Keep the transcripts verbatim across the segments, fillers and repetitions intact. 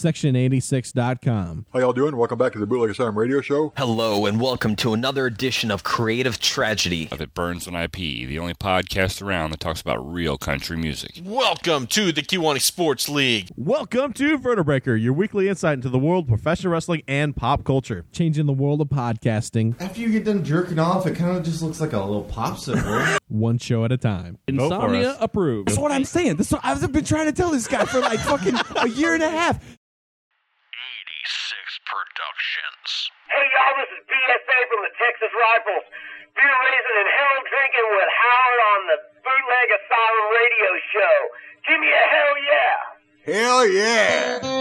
section eighty-six dot com. How y'all doing? Welcome back to the Bootleg Asylum Radio Show. Hello, and welcome to another edition of Creative Tragedy. Of It Burns on I P, the only podcast around that talks about real country music. Welcome to the Kiwani Sports League. Welcome to Vertebreaker, your weekly insight into the world of professional wrestling and pop culture. Changing the world of podcasting. After you get done jerking off, it kind of just looks like a little popsicle. One show at a time. Insomnia approved. That's what I'm saying. That's what I've been trying to tell this guy for like fucking a year and a half. eighty-six Productions. Hey y'all, this is B S A from the Texas Rifles. Beer raising and hell drinking with Howard on the Bootleg Asylum Radio Show. Give me a hell yeah! Hell yeah!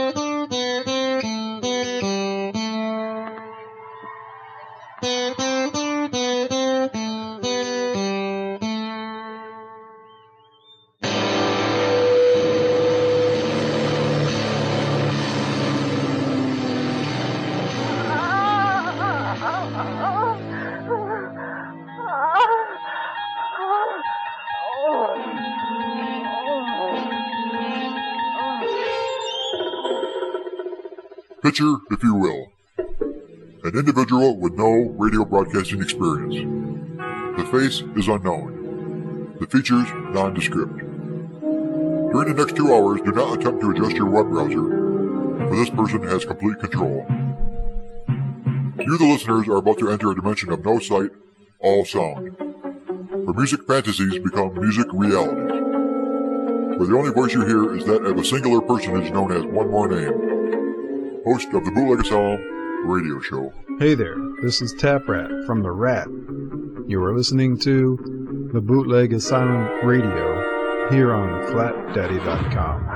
Picture, if you will, an individual with no radio broadcasting experience. The face is unknown. The features nondescript. During the next two hours, do not attempt to adjust your web browser, for this person has complete control. You, the listeners, are about to enter a dimension of no sight, all sound, where music fantasies become music realities, where the only voice you hear is that of a singular personage known as One More Name, host of the Bootleg Asylum Radio Show. Hey there, this is Tap Rat from The Rat. You are listening to the Bootleg Asylum Radio here on flat daddy dot com.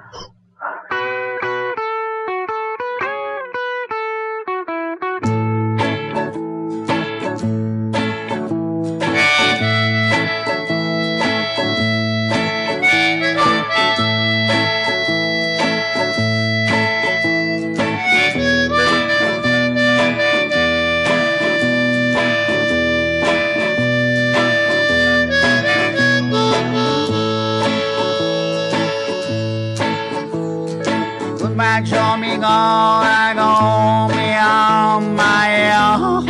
Show me go, I go me on my own.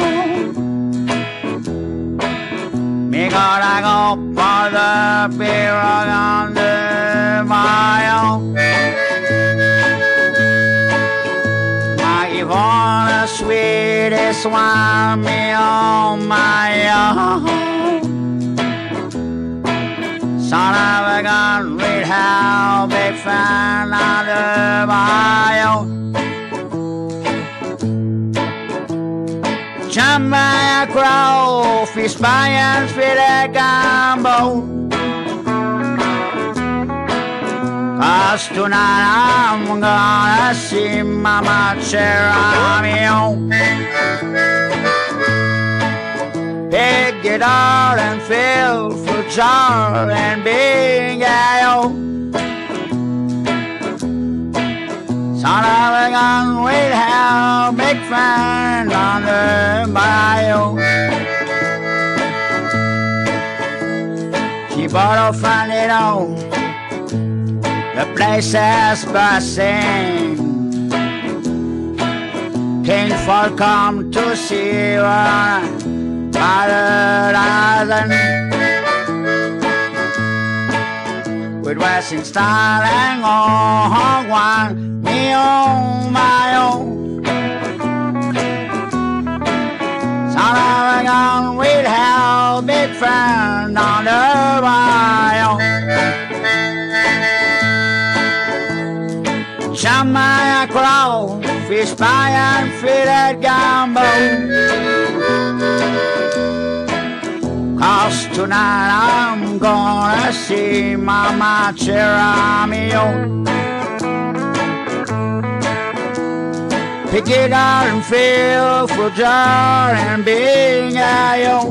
Me gotta go for the beer under my own. My Yvonne, sweetest one, me on my own. Son of a gun, read how big fan under my own. Jump by a crow, fish by and fit a gumbo. Cause tonight I'm gonna see Mama Cheramio. Big guitar and fill for jar and big ale. Son of a gun, we'll have big fun on the bayou. She bought a funny dough. The place is buzzing. King folk come to see her. With Western style and on one, me on my own. Son of a gun, we'd have big fun on the bayou. Jump my crow, fish pie and fitted gumbo. Cause tonight I'm gonna see Mama Cheramio. Pick it out and fill for jar and big ayo.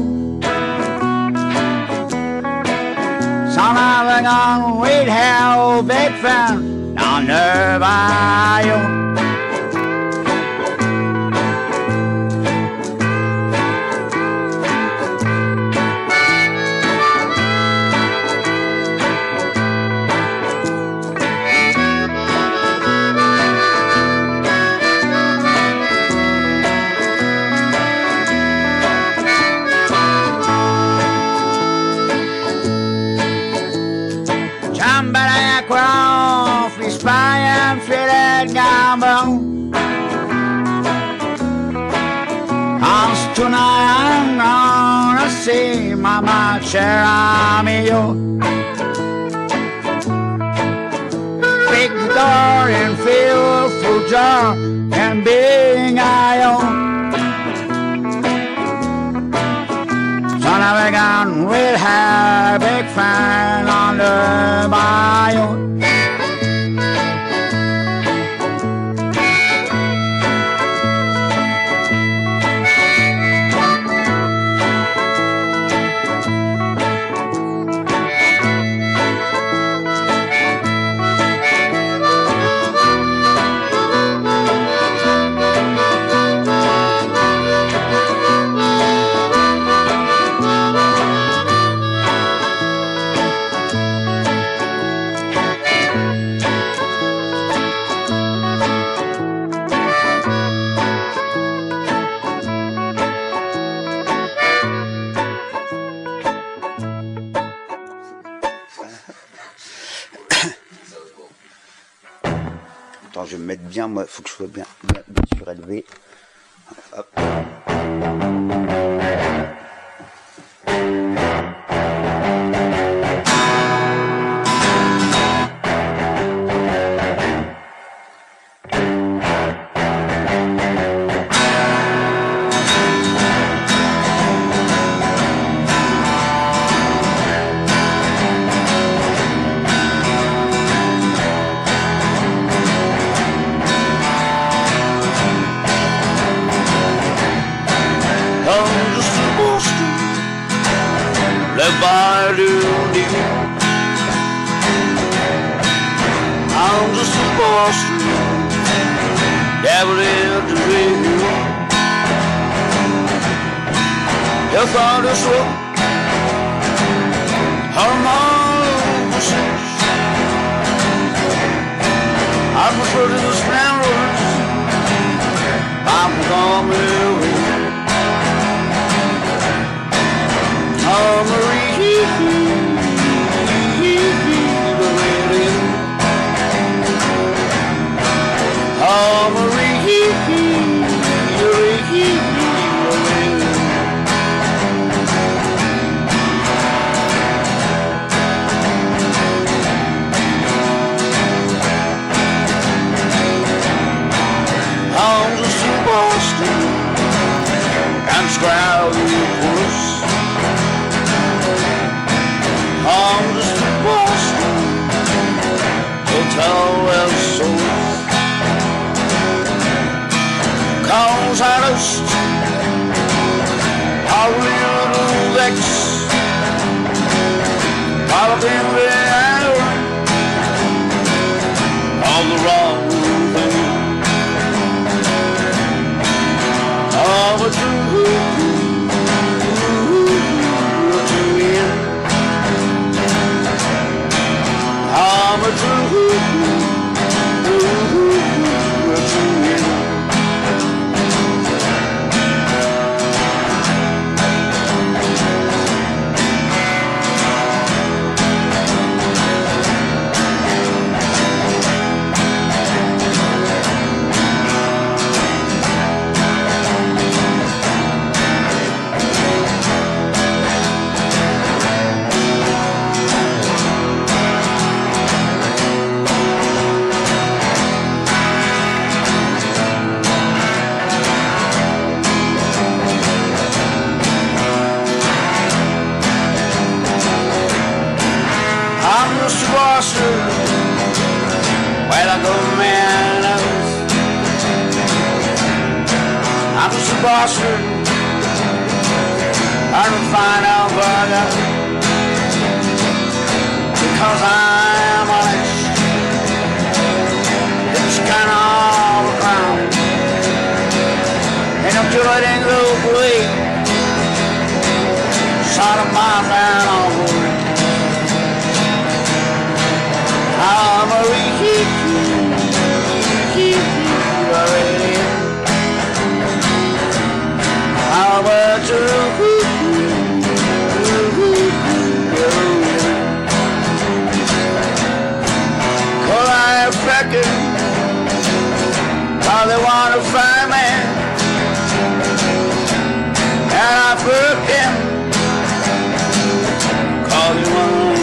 Son of a gun, we'd have big fun on the bayou. red gown. Cause tonight I'm gonna see Mama Cheramio. Big door and feel full jar and big iron. Son of a gun will have a big fan on the bayou. Attends, je vais me mettre bien, moi, faut que je sois bien, bien, bien surélevé. Hop. I'm just a Boston, dabbled in the radio. You thought this was harmonious. I prefer to the Spanglers. I'm coming. Oh, Marie. Oh, Marie, I'm just in Boston and Scrowley Puss. I'm just in Boston, Hotel El Sol. Cause I just a little vex, I've been there all the wrong thing. I'm a true to you. I'm a true to you. Well, I go man, I'm just a Boston, I'm a fine Alberta, because I'm honest, it's kind of all around, and I'm good in the way, side of my man on. I'm a re-keep, keep you already. I'm a true, cause I'm packing wanna find me, and I broke him, cause he wanna find me.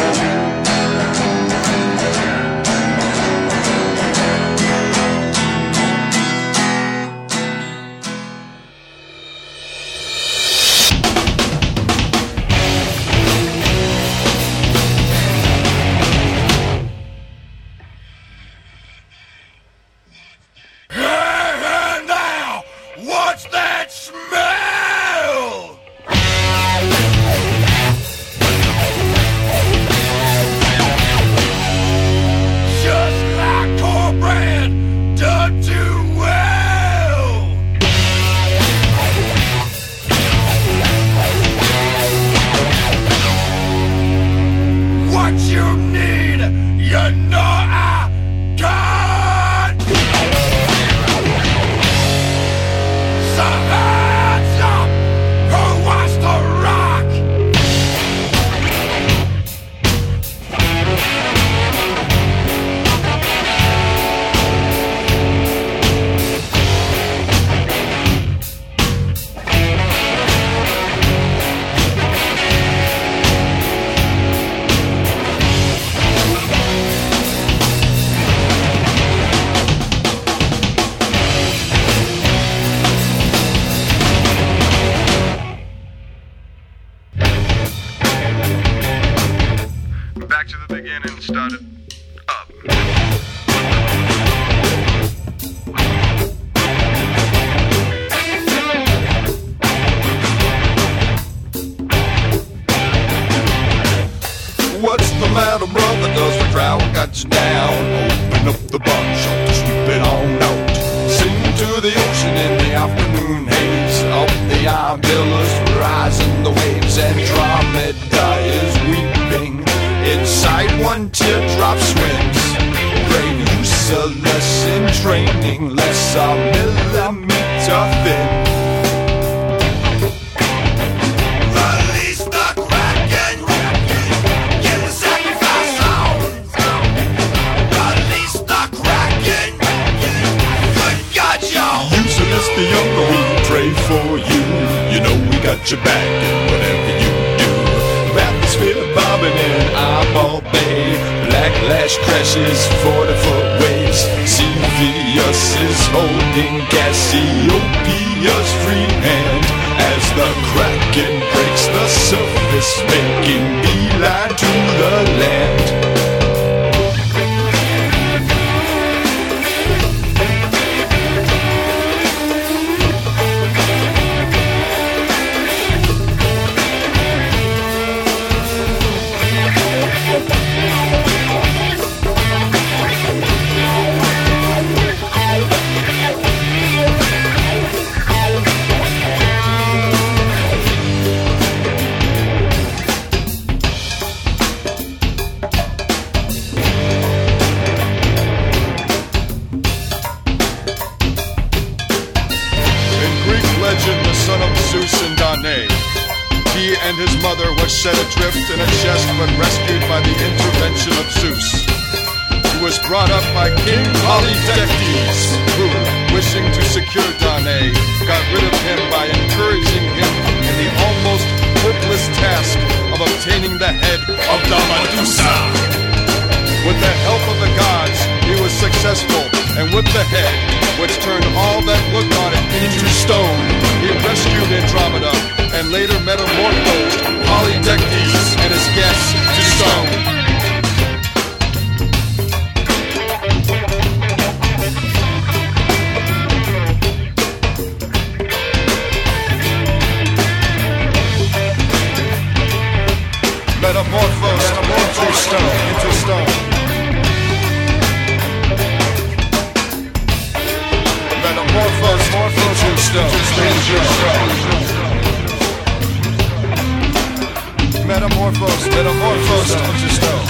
Metamorphosed, metamorphosed into stone.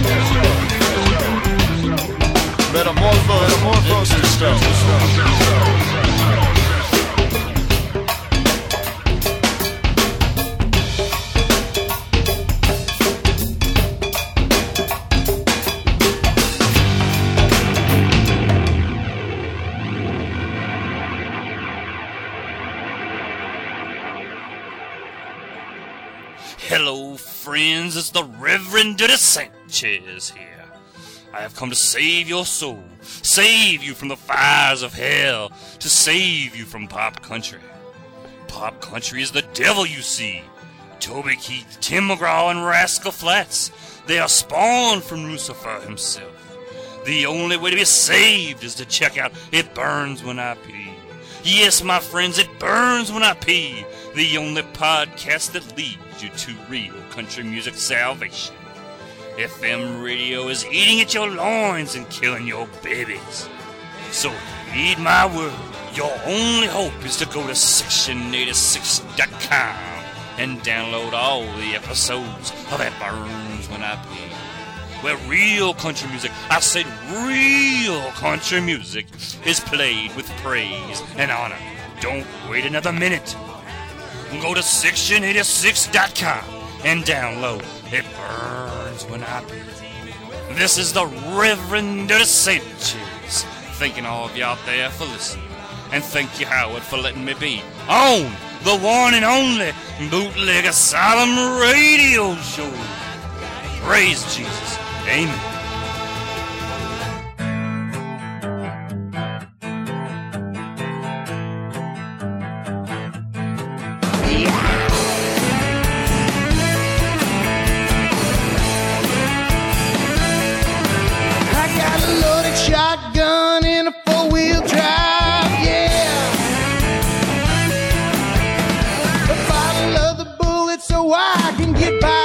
Metamorphosed, metamorphosed into stone. Hello, friends, it's the Reverend Dirty Sanchez here. I have come to save your soul, save you from the fires of hell, to save you from pop country. Pop country is the devil you see. Toby Keith, Tim McGraw, and Rascal Flatts, they are spawned from Lucifer himself. The only way to be saved is to check out It Burns When I Pee. Yes, my friends, it burns when I pee. The only podcast that leads you to real country music salvation. F M radio is eating at your loins and killing your babies. So heed my word. Your only hope is to go to section eighty-six dot com and download all the episodes of It Burns When I Pee. Where real country music, I said real country music, is played with praise and honor. Don't wait another minute. Go to section eighty-six dot com and download It Burns When I Pee. This is the Reverend Dirty Sanchez, thanking all of you out there for listening. And thank you, Howard, for letting me be on the one and only Bootleg Asylum Radio Show. Praise Jesus. Amen. I got a loaded shotgun in a four-wheel drive, yeah. A bottle of the bullet so I can get by.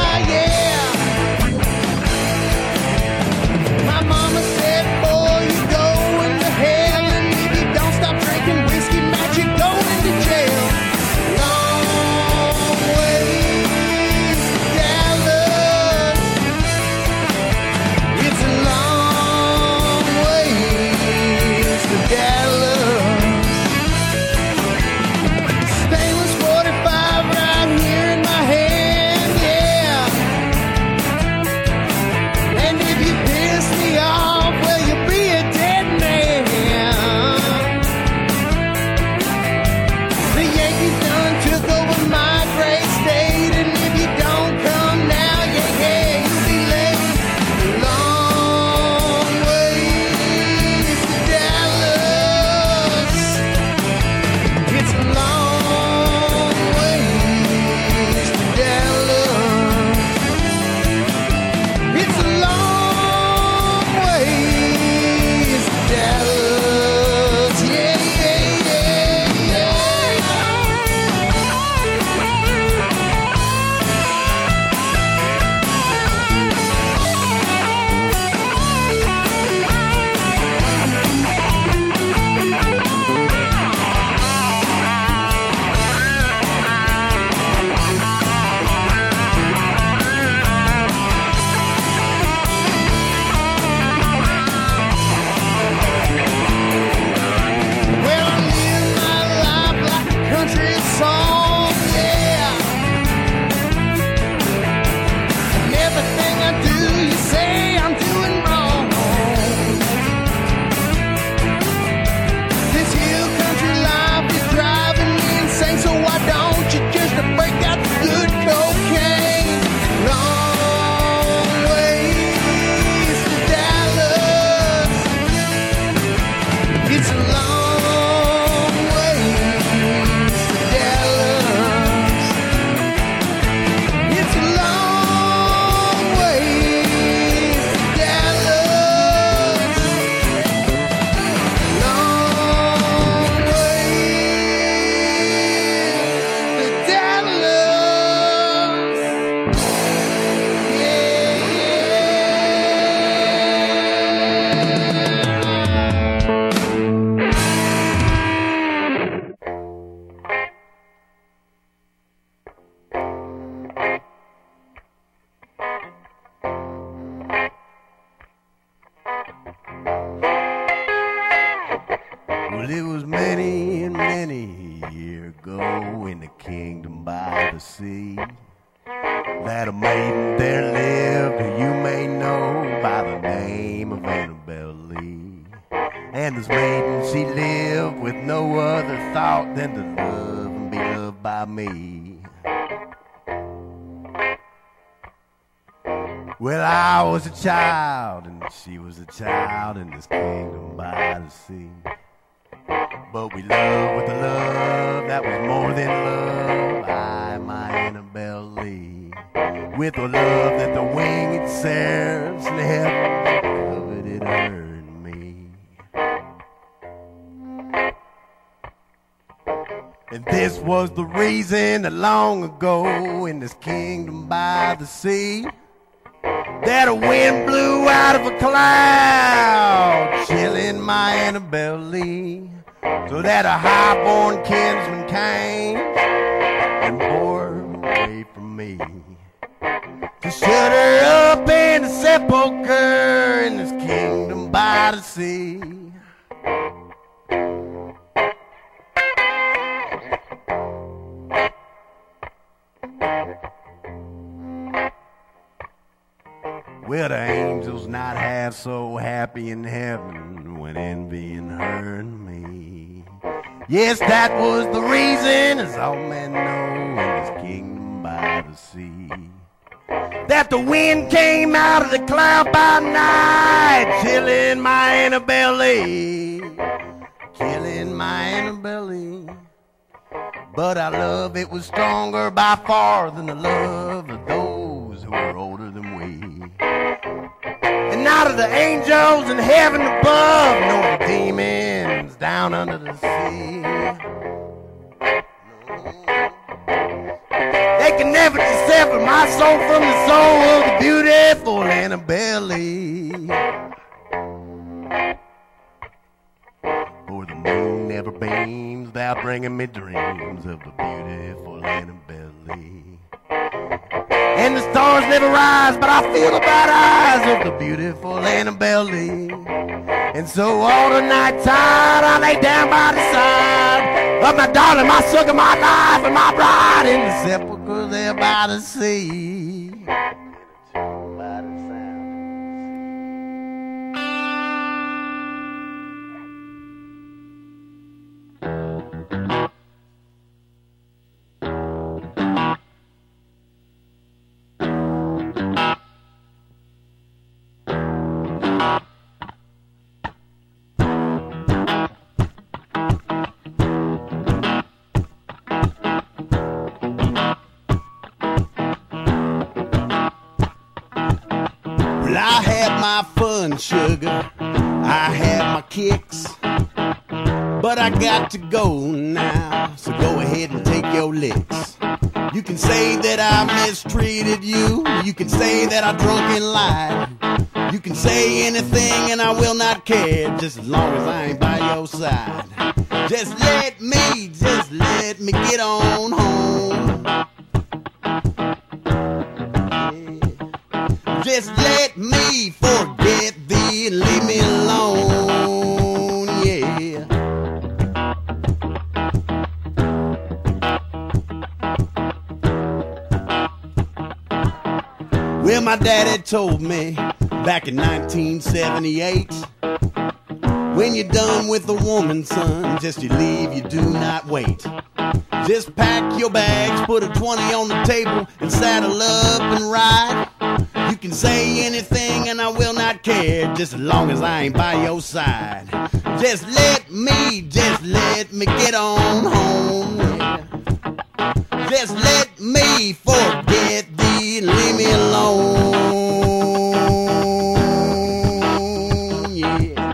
Well, it was many and many a year ago in the kingdom by the sea that a maiden there lived who you may know by the name of Annabelle Lee. And this maiden, she lived with no other thought than to love and be loved by me. Well, I was a child, and she was a child in this kingdom by the sea. But we loved with a love that was more than love. I, my Annabelle Lee, with a love that the winged seraphs left, love it, it earned me. And this was the reason that long ago in this kingdom by the sea, that a wind blew out of a cloud, chilling my Annabelle Lee, so that a highborn kinsman came and bore her away from me, to shut her up in a sepulcher in this kingdom by the sea. Well, the angels not half so happy in heaven when envying her and me. Yes, that was the reason, as all men know in this kingdom by the sea, that the wind came out of the cloud by night, chilling my Annabelle Lee, killing my Annabelle Lee. But our love, it was stronger by far than the love of those who were older than we. And neither the angels in heaven above nor the demons down under the sea, they can never sever my soul from the soul of the beautiful Annabelle Lee. For the moon never beams without bringing me dreams of the beautiful Annabelle Lee. And the stars never rise, but I feel the bright eyes of the beautiful Annabelle Lee. And so all the night time I lay down by the side of my darling, my sugar, my life, and my bride in the sepulchre there by the sea. By the sound. I had my fun, sugar, I had my kicks, but I got to go now, so go ahead and take your licks. You can say that I mistreated you, you can say that I drunk and lied, you can say anything and I will not care, just as long as I ain't by your side. Just let me, just let me get on home. Just let me forget thee and leave me alone, yeah. Well, my daddy told me back in nineteen seventy-eight, when you're done with a woman, son, just you leave, you do not wait. Just pack your bags, put a twenty on the table, and saddle up and ride. You can say anything and I will not care, just as long as I ain't by your side. Just let me, just let me get on home, yeah. Just let me forget thee and leave me alone, yeah.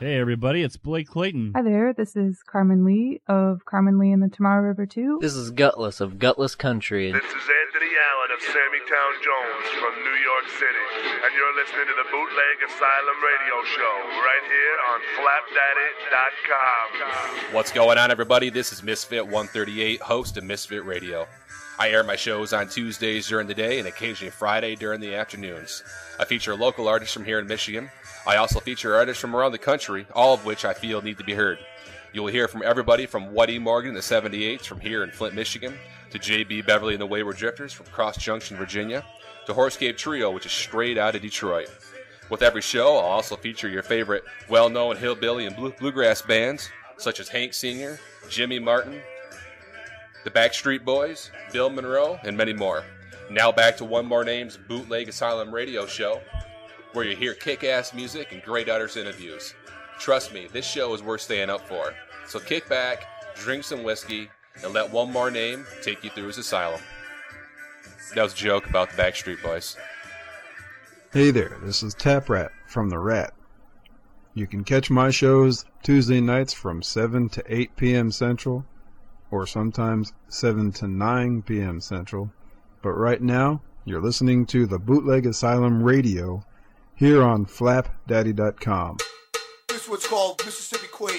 Hey everybody, it's Blake Clayton. Hi there, this is Carmen Lee of Carmen Lee and the Tomorrow River two. This is Gutless of Gutless Country. This is Anthony Allen of Sammy Town Jones from New York City, and you're listening to the Bootleg Asylum Radio Show right here on flap daddy dot com. What's going on, everybody? This is Misfit one thirty-eight, host of Misfit Radio. I air my shows on Tuesdays during the day and occasionally Friday during the afternoons. I feature local artists from here in Michigan. I also feature artists from around the country, all of which I feel need to be heard. You will hear from everybody from Whitey Morgan and the seventy-eights from here in Flint, Michigan, to J B Beverly and the Wayward Drifters from Cross Junction, Virginia, to Horsecape Trio, which is straight out of Detroit. With every show, I'll also feature your favorite well-known hillbilly and blue- bluegrass bands, such as Hank Senior, Jimmy Martin, the Backstreet Boys, Bill Monroe, and many more. Now back to One More Name's Bootleg Asylum Radio Show, where you hear kick-ass music and great artist interviews. Trust me, this show is worth staying up for. So kick back, drink some whiskey, and let One More Name take you through his asylum. That was a joke about the Backstreet Boys. Hey there, this is Tap Rat from The Rat. You can catch my shows Tuesday nights from seven to eight p.m. Central, or sometimes seven to nine p.m. Central. But right now, you're listening to the Bootleg Asylum Radio here on flap daddy dot com. This is what's called Mississippi Queen.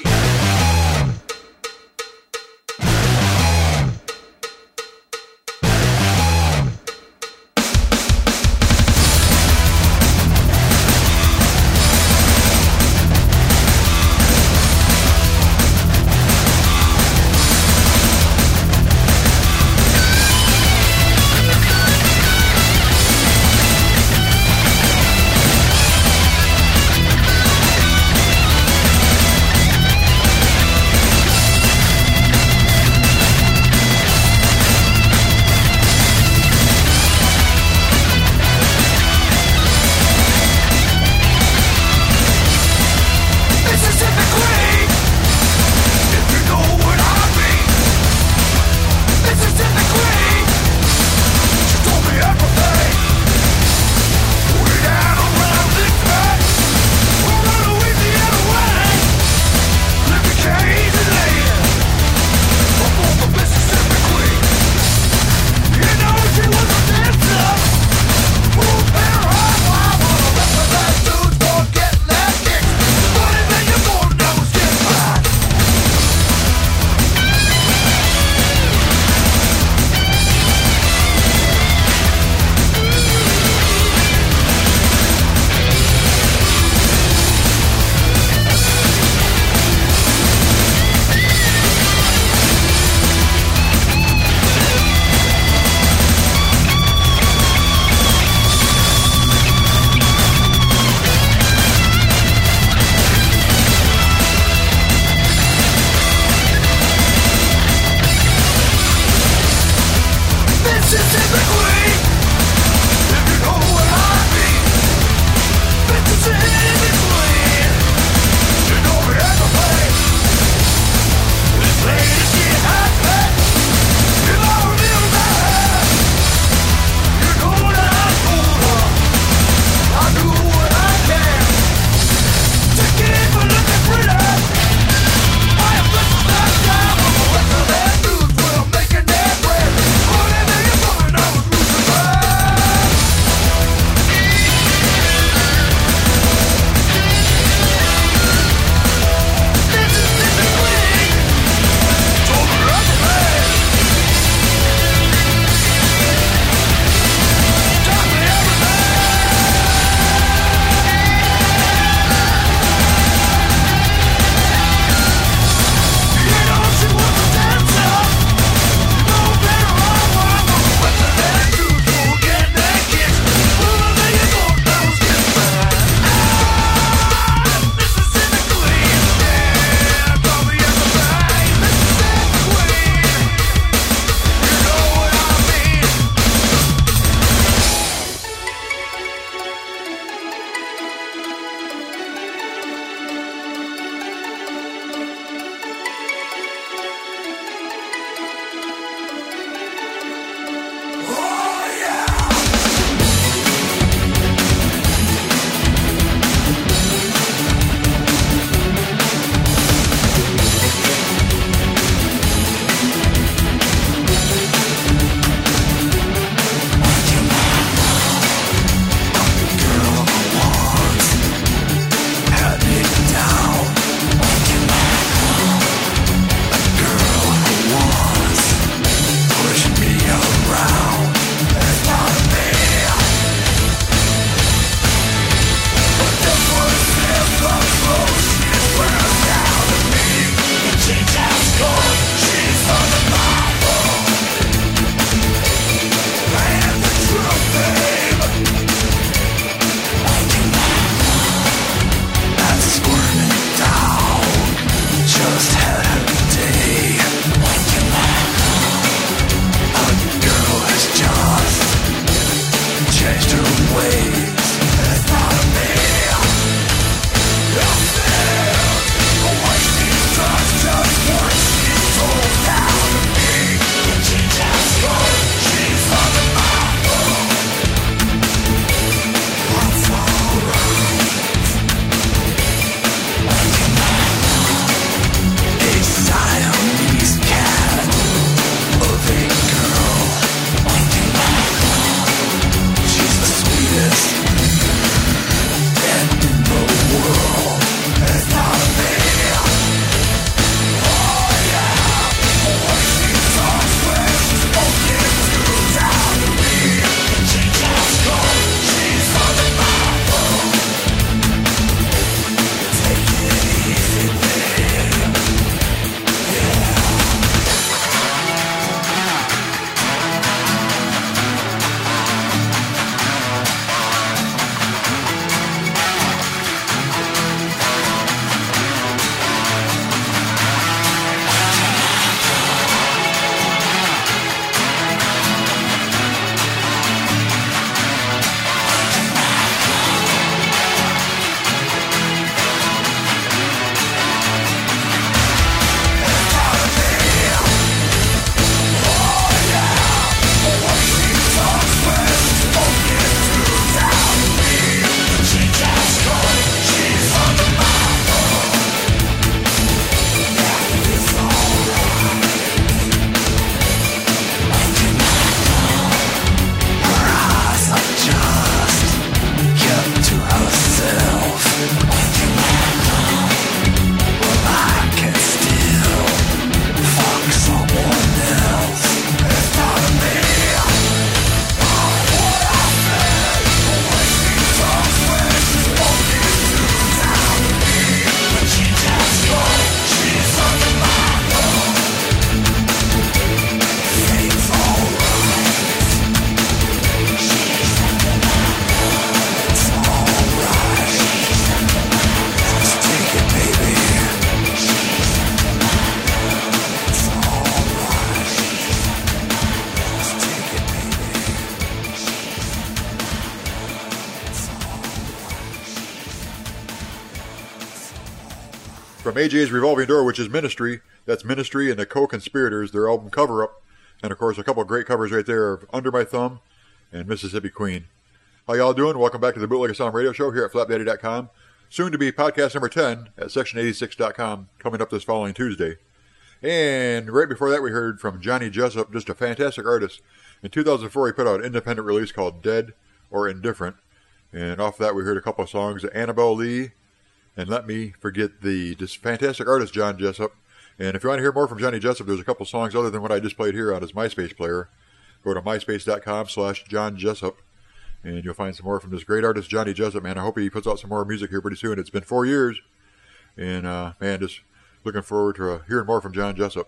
From A J's Revolving Door, which is Ministry. That's Ministry and the Co-Conspirators, their album Cover Up. And, of course, a couple of great covers right there of Under My Thumb and Mississippi Queen. How y'all doing? Welcome back to the Bootleg Asylum Radio Show here at flap daddy dot com. Soon to be podcast number ten at section eighty-six dot com, coming up this following Tuesday. And right before that, we heard from Johnny Jessup, just a fantastic artist. In two thousand four, he put out an independent release called Dead or Indifferent. And off that, we heard a couple of songs, Annabelle Lee and Let Me Forget Thee. Just fantastic artist, John Jessup. And if you want to hear more from Johnny Jessup, there's a couple of songs other than what I just played here on his MySpace player. Go to myspace dot com slash John Jessup. And you'll find some more from this great artist, Johnny Jessup, man. I hope he puts out some more music here pretty soon. It's been four years. And, uh, man, just looking forward to uh, hearing more from John Jessup.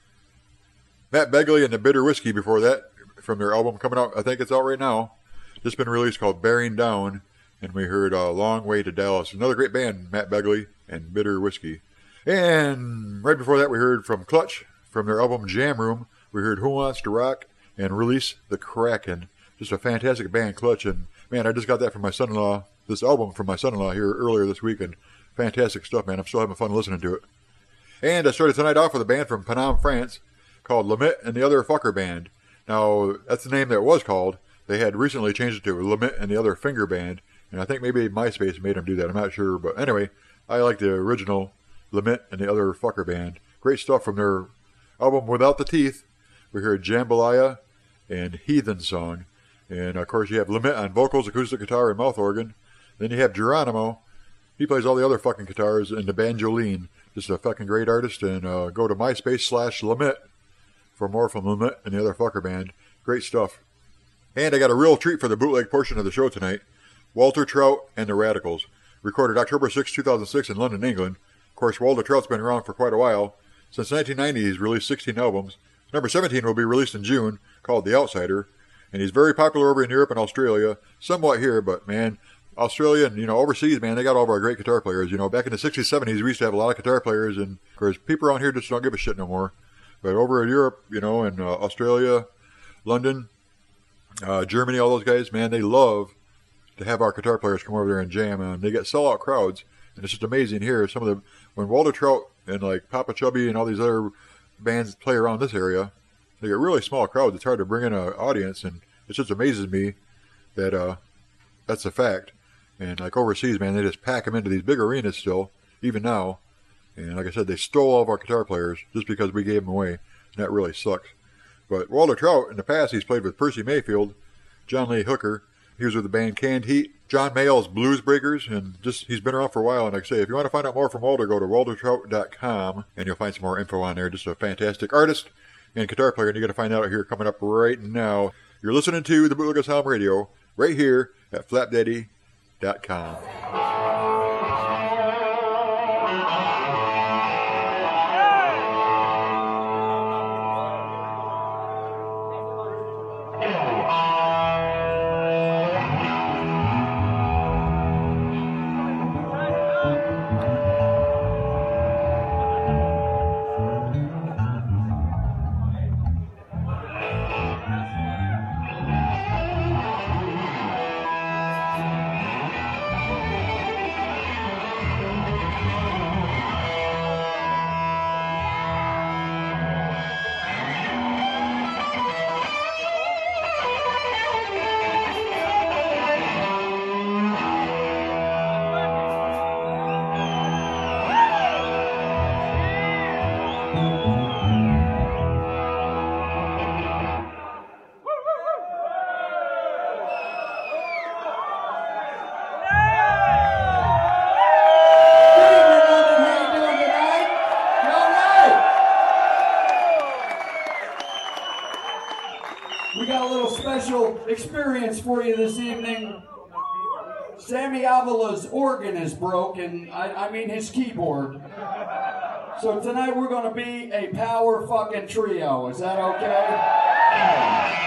Matt Begley and the Bitter Whiskey before that, from their album coming out, I think it's out right now. Just been released, called Bearing Down. And we heard uh, Long Way to Dallas. Another great band, Matt Begley and Bitter Whiskey. And right before that, we heard from Clutch, from their album Jam Room. We heard Who Wants to Rock and Release the Kraken. Just a fantastic band, Clutch, and man, I just got that from my son-in-law, this album from my son-in-law here earlier this week, and fantastic stuff, man. I'm still having fun listening to it. And I started tonight off with a band from Paname, France, called Lamit and the Other Fucker Band. Now, that's the name that it was called. They had recently changed it to Lamit and the Other Finger Band, and I think maybe MySpace made them do that. I'm not sure, but anyway, I like the original Lamit and the Other Fucker Band. Great stuff from their album Without the Teeth. We heard Jambalaya and Heathen Song. And, of course, you have Lamit on vocals, acoustic guitar, and mouth organ. Then you have Geronimo. He plays all the other fucking guitars, and the banjoline. Just a fucking great artist. And uh, go to MySpace slash Lamit for more from Lamit and the Other Fucker Band. Great stuff. And I got a real treat for the bootleg portion of the show tonight. Walter Trout and the Radicals. Recorded October sixth, two thousand six in London, England. Of course, Walter Trout's been around for quite a while. Since nineteen ninety, he's released sixteen albums. Number seventeen will be released in June, called The Outsider. And he's very popular over in Europe and Australia, somewhat here, but, man, Australia and, you know, overseas, man, they got all of our great guitar players. You know, back in the sixties, seventies, we used to have a lot of guitar players, and, of course, people around here just don't give a shit no more. But over in Europe, you know, and uh, Australia, London, uh, Germany, all those guys, man, they love to have our guitar players come over there and jam, and they get sellout crowds, and it's just amazing here. Some of the, when Walter Trout and, like, Papa Chubby and all these other bands play around this area, they get really small crowds. It's hard to bring in an audience, and it just amazes me that uh, that's a fact. And like overseas, man, they just pack them into these big arenas still, even now. And like I said, they stole all of our guitar players just because we gave them away. And that really sucks. But Walter Trout, in the past, he's played with Percy Mayfield, John Lee Hooker. He was with the band Canned Heat, John Mayall's Blues Breakers, and just he's been around for a while. And like I say, if you want to find out more from Walter, go to walter trout dot com, and you'll find some more info on there. Just a fantastic artist and guitar player, and you're going to find out here coming up right now. You're listening to the Bootleg Asylum Radio right here at flap daddy dot com. Experience for you this evening. Sammy Avala's organ is broken. I, I mean his keyboard. So tonight we're going to be a power fucking trio. Is that okay?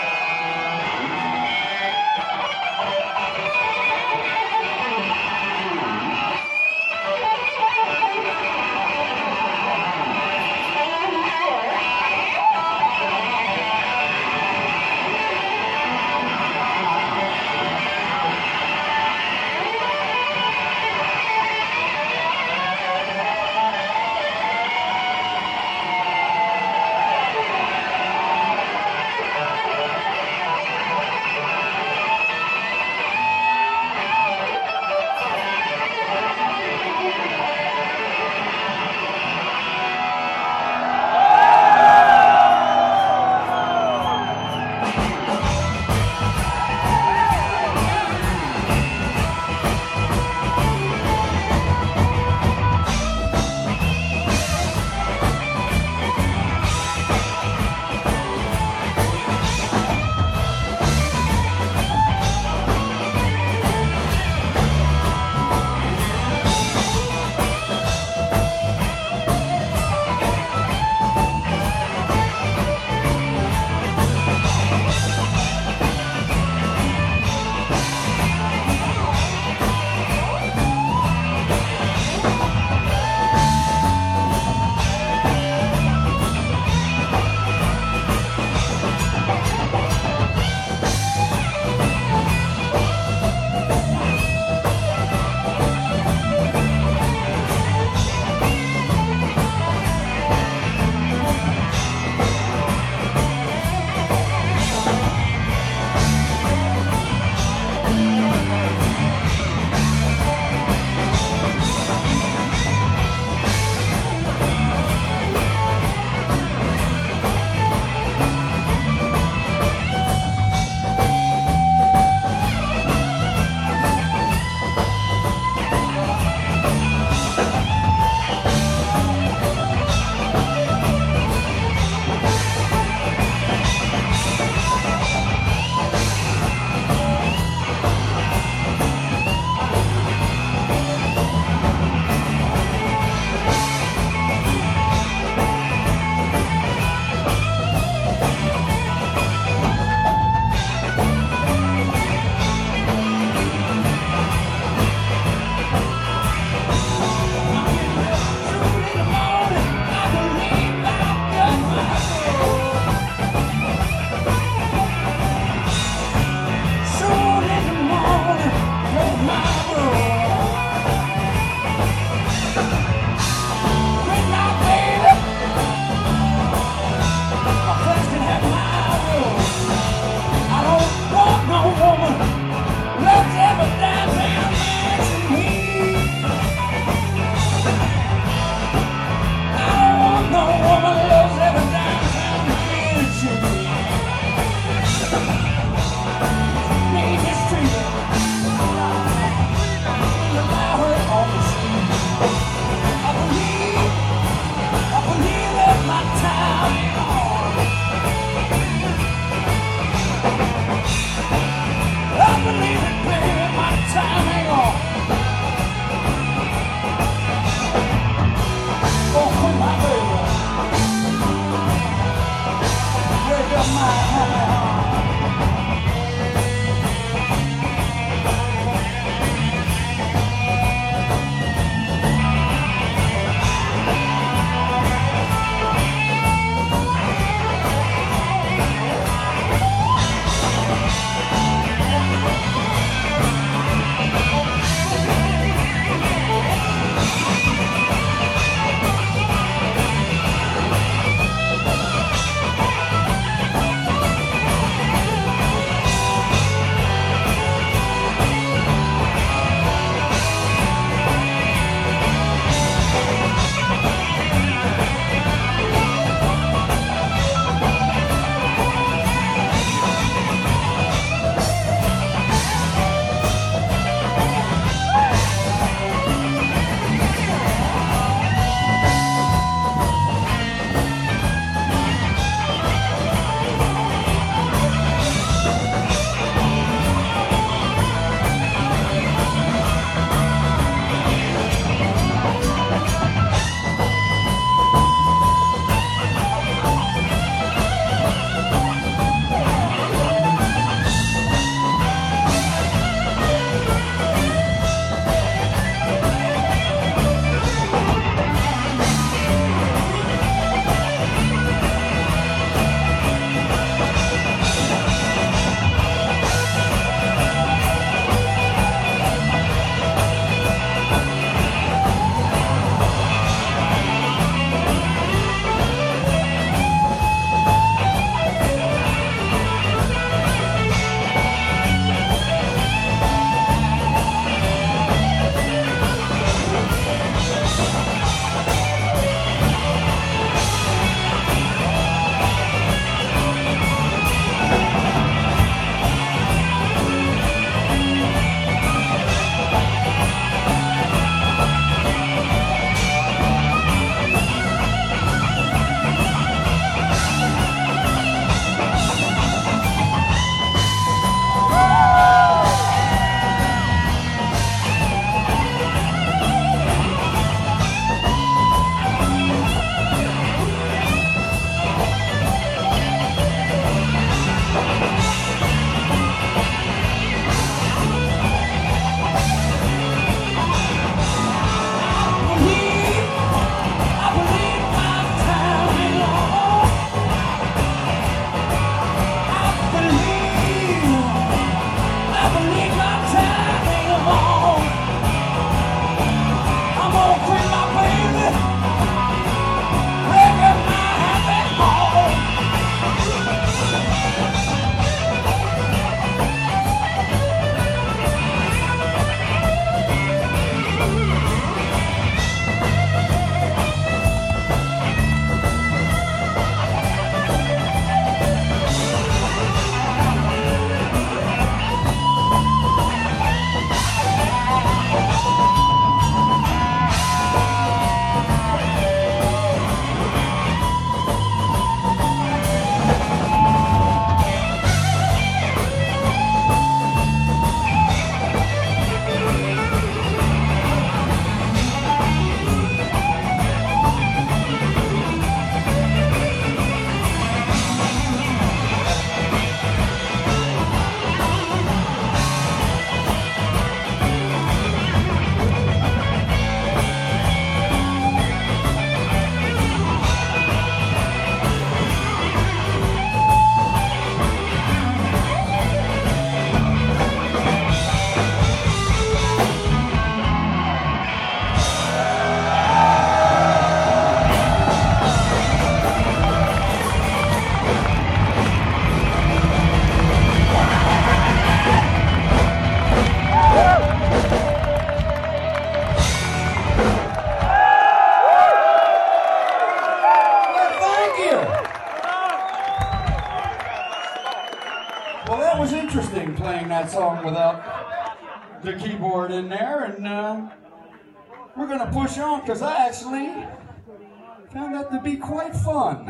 without the keyboard in there, and uh, we're going to push on because I actually found that to be quite fun.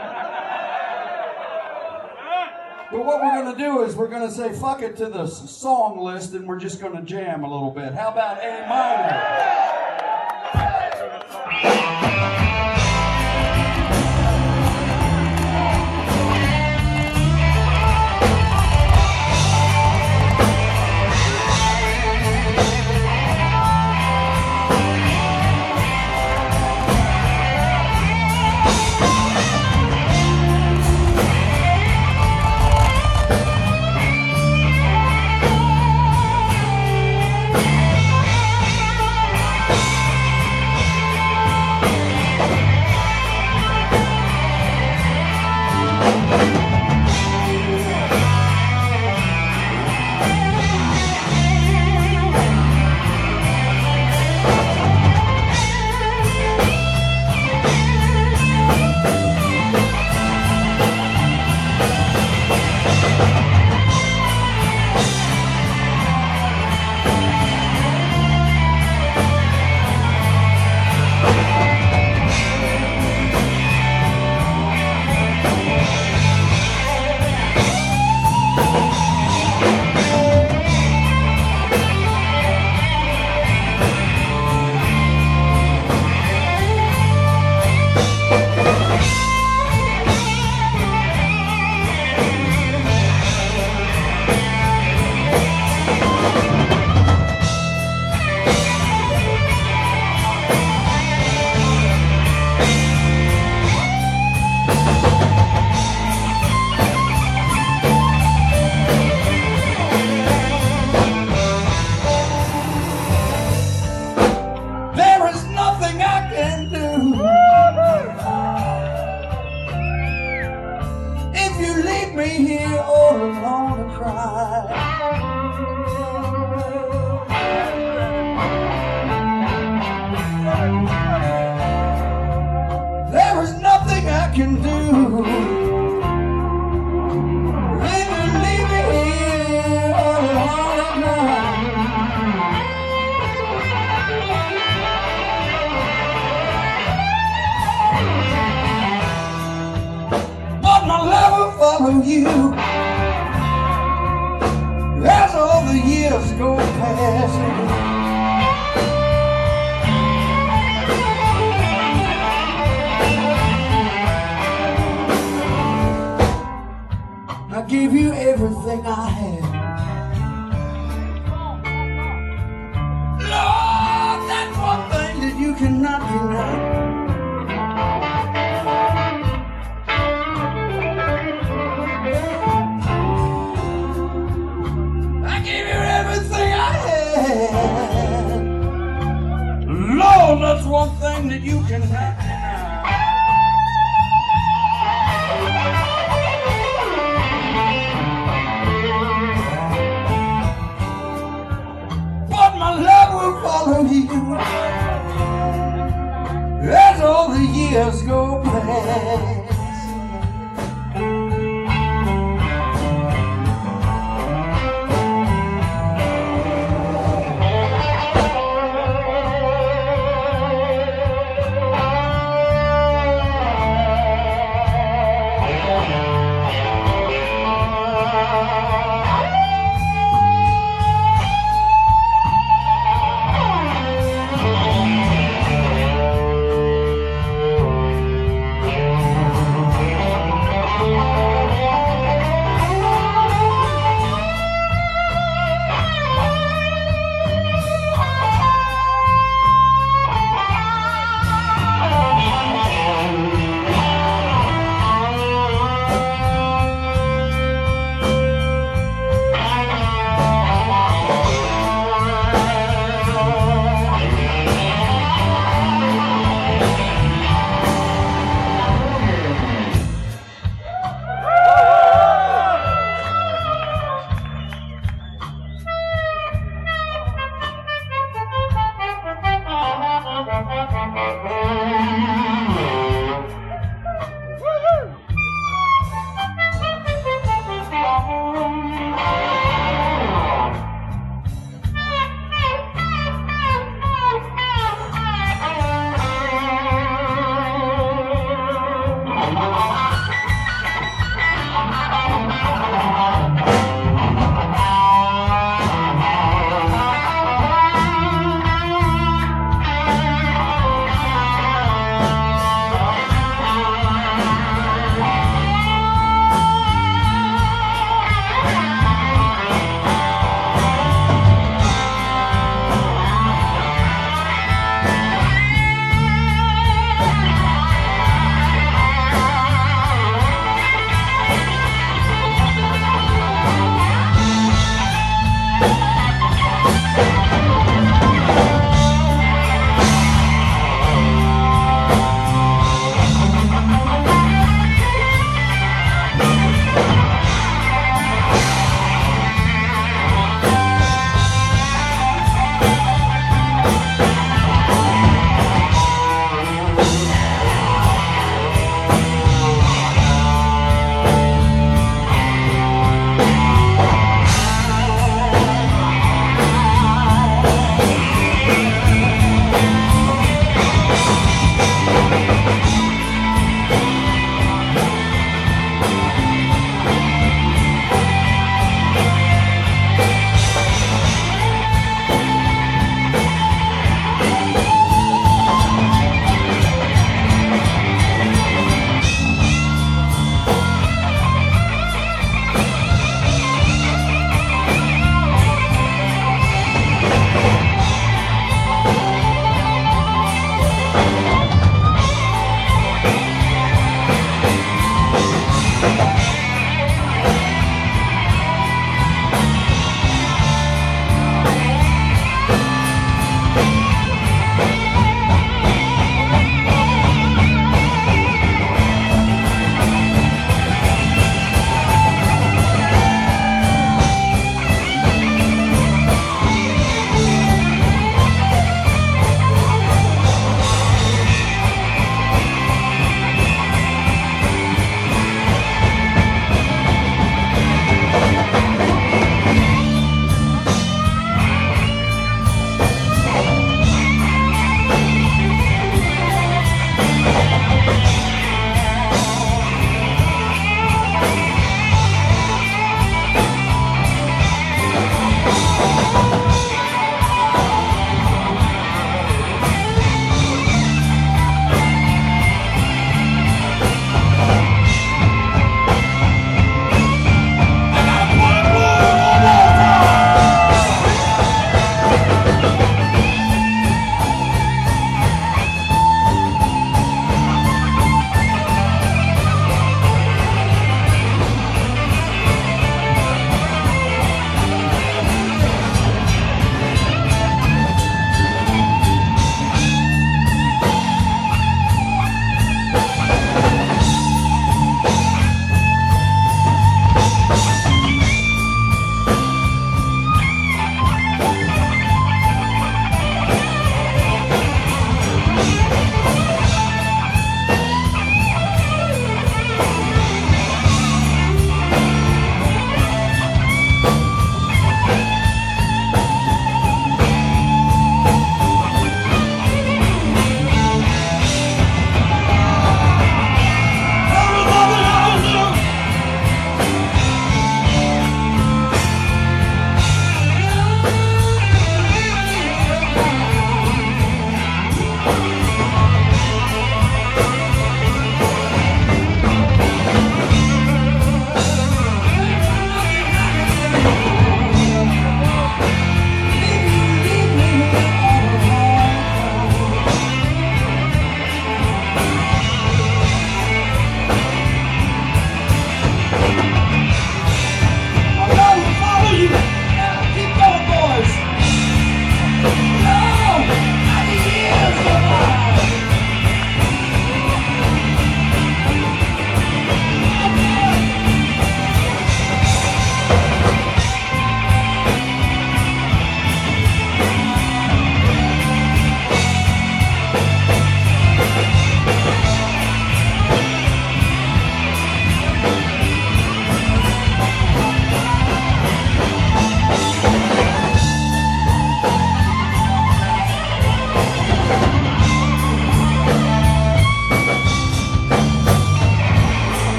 But what we're going to do is we're going to say fuck it to the s- song list, and we're just going to jam a little bit. How about A minor?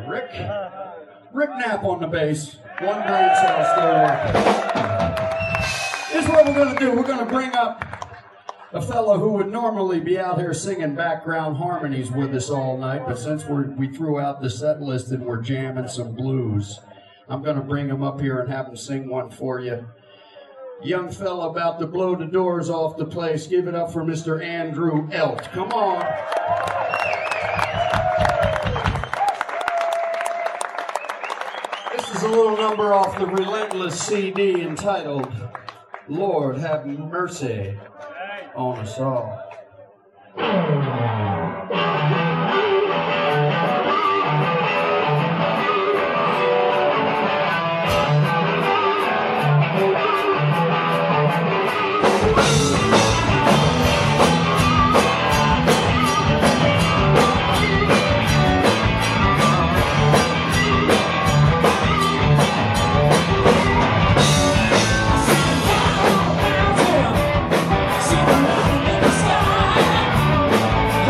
Rick. Rick Knapp on the bass. One brain cell still working. Here's what we're going to do. We're going to bring up a fellow who would normally be out here singing background harmonies with us all night, but since we're, we threw out the set list and we're jamming some blues, I'm going to bring him up here and have him sing one for you. Young fella about to blow the doors off the place. Give it up for Mister Andrew Elt. Come on. This is a little number off the Relentless C D entitled Lord Have Mercy on Us All. See the moon in the sky.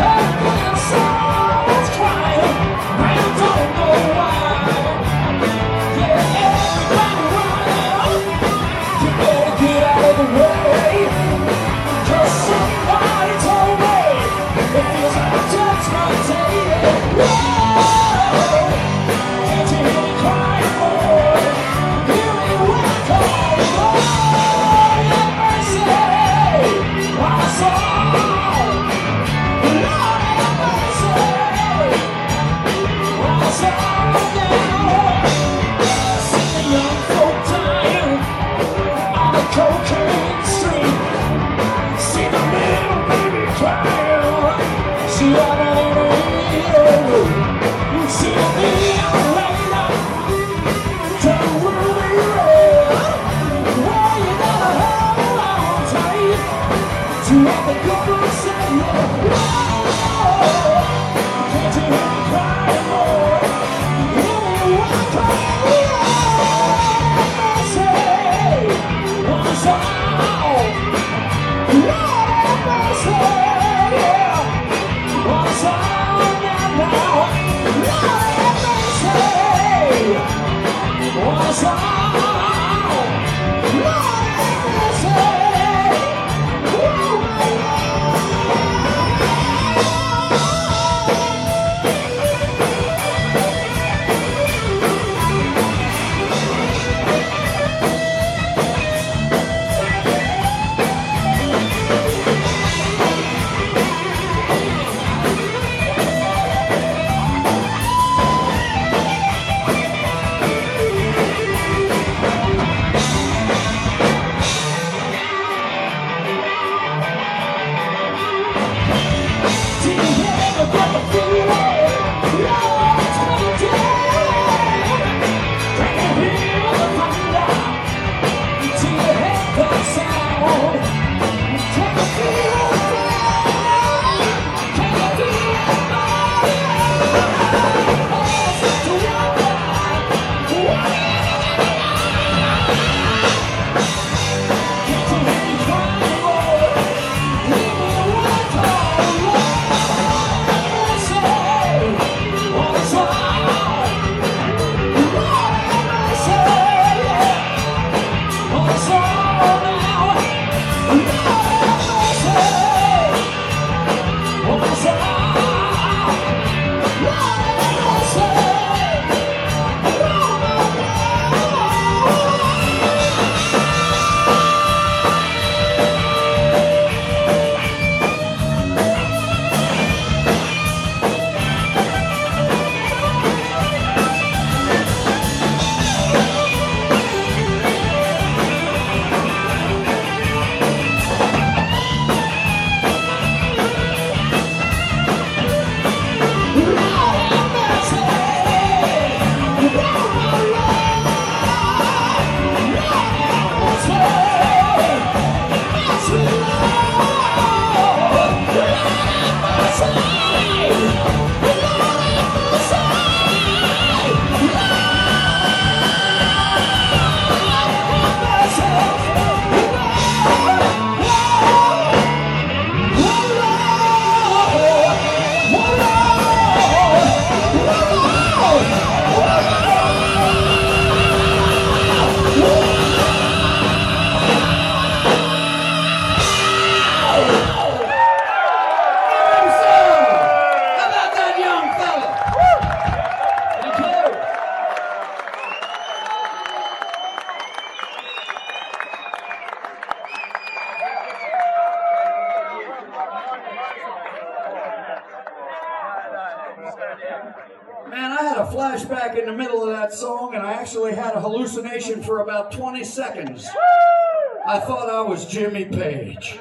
flashback in the middle of that song, and I actually had a hallucination for about twenty seconds. I thought I was Jimmy Page.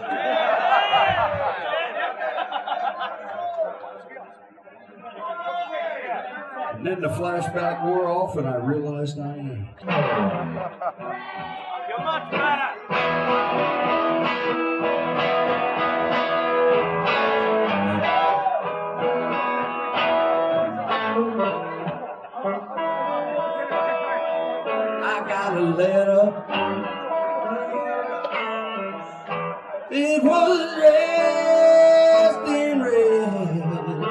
And then the flashback wore off, and I realized I am. You're much better. I got a letter. It was dressed in red.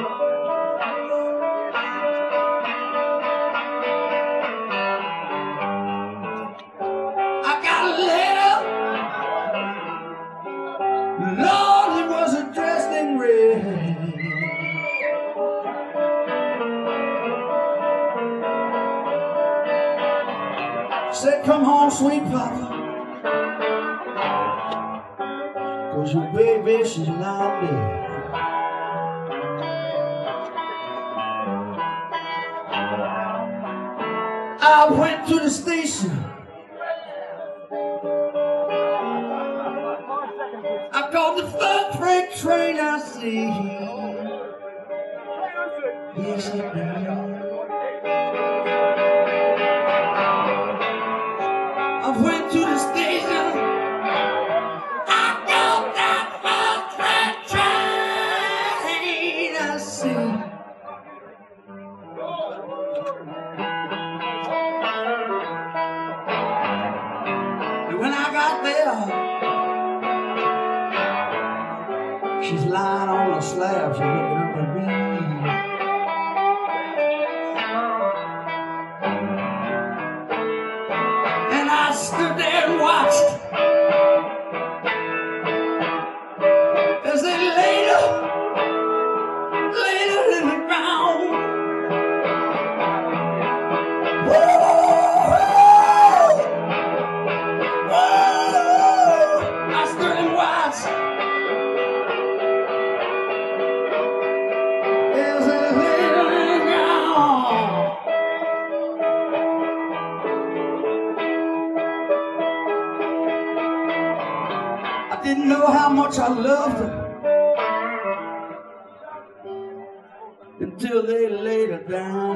I got a letter. Lord, it was dressed in red. Said, come home, sweet papa, 'cause your baby, she's lying dead. I went to the station. I called the first freight train I see. Yes, I did. I went to the station. I got that first freight train I see. And when I got there, she's lying on the slab. She's looking up at me. And I stood there and watched as they laid her, laid her in the ground. Whoa, whoa, I stood and watched as they laid her in the ground. I didn't know how much I loved her until they laid her down.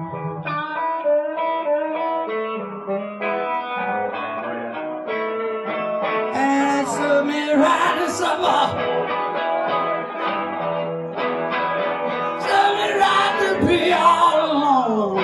And it served me right to supper. Served me right to be all alone.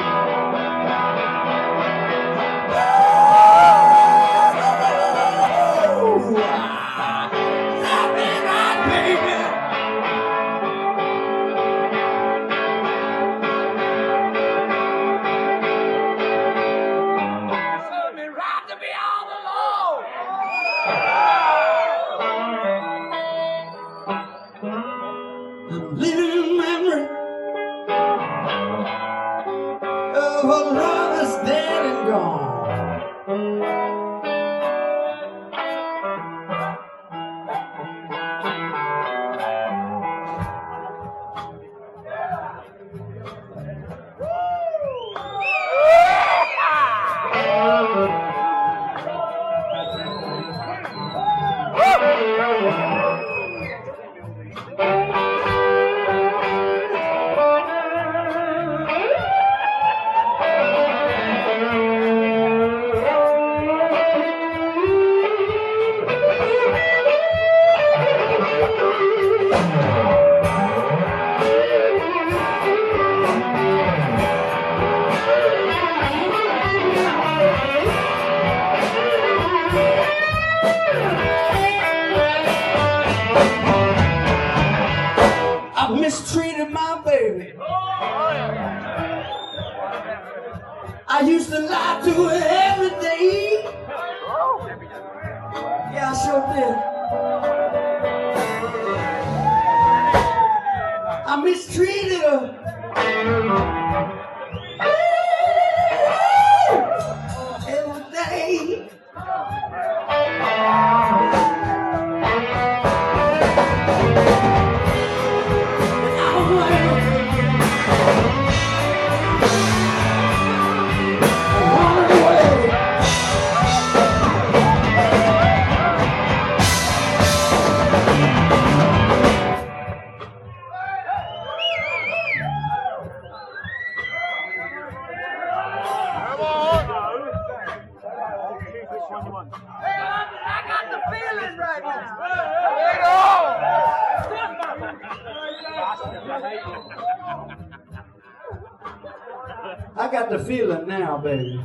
Living in memory of a love that's dead and gone. I mistreated my baby. I used to lie to her every day. Yeah, I sure did. I mistreated her. Every day. I got the feeling right now. I got the feeling now, baby.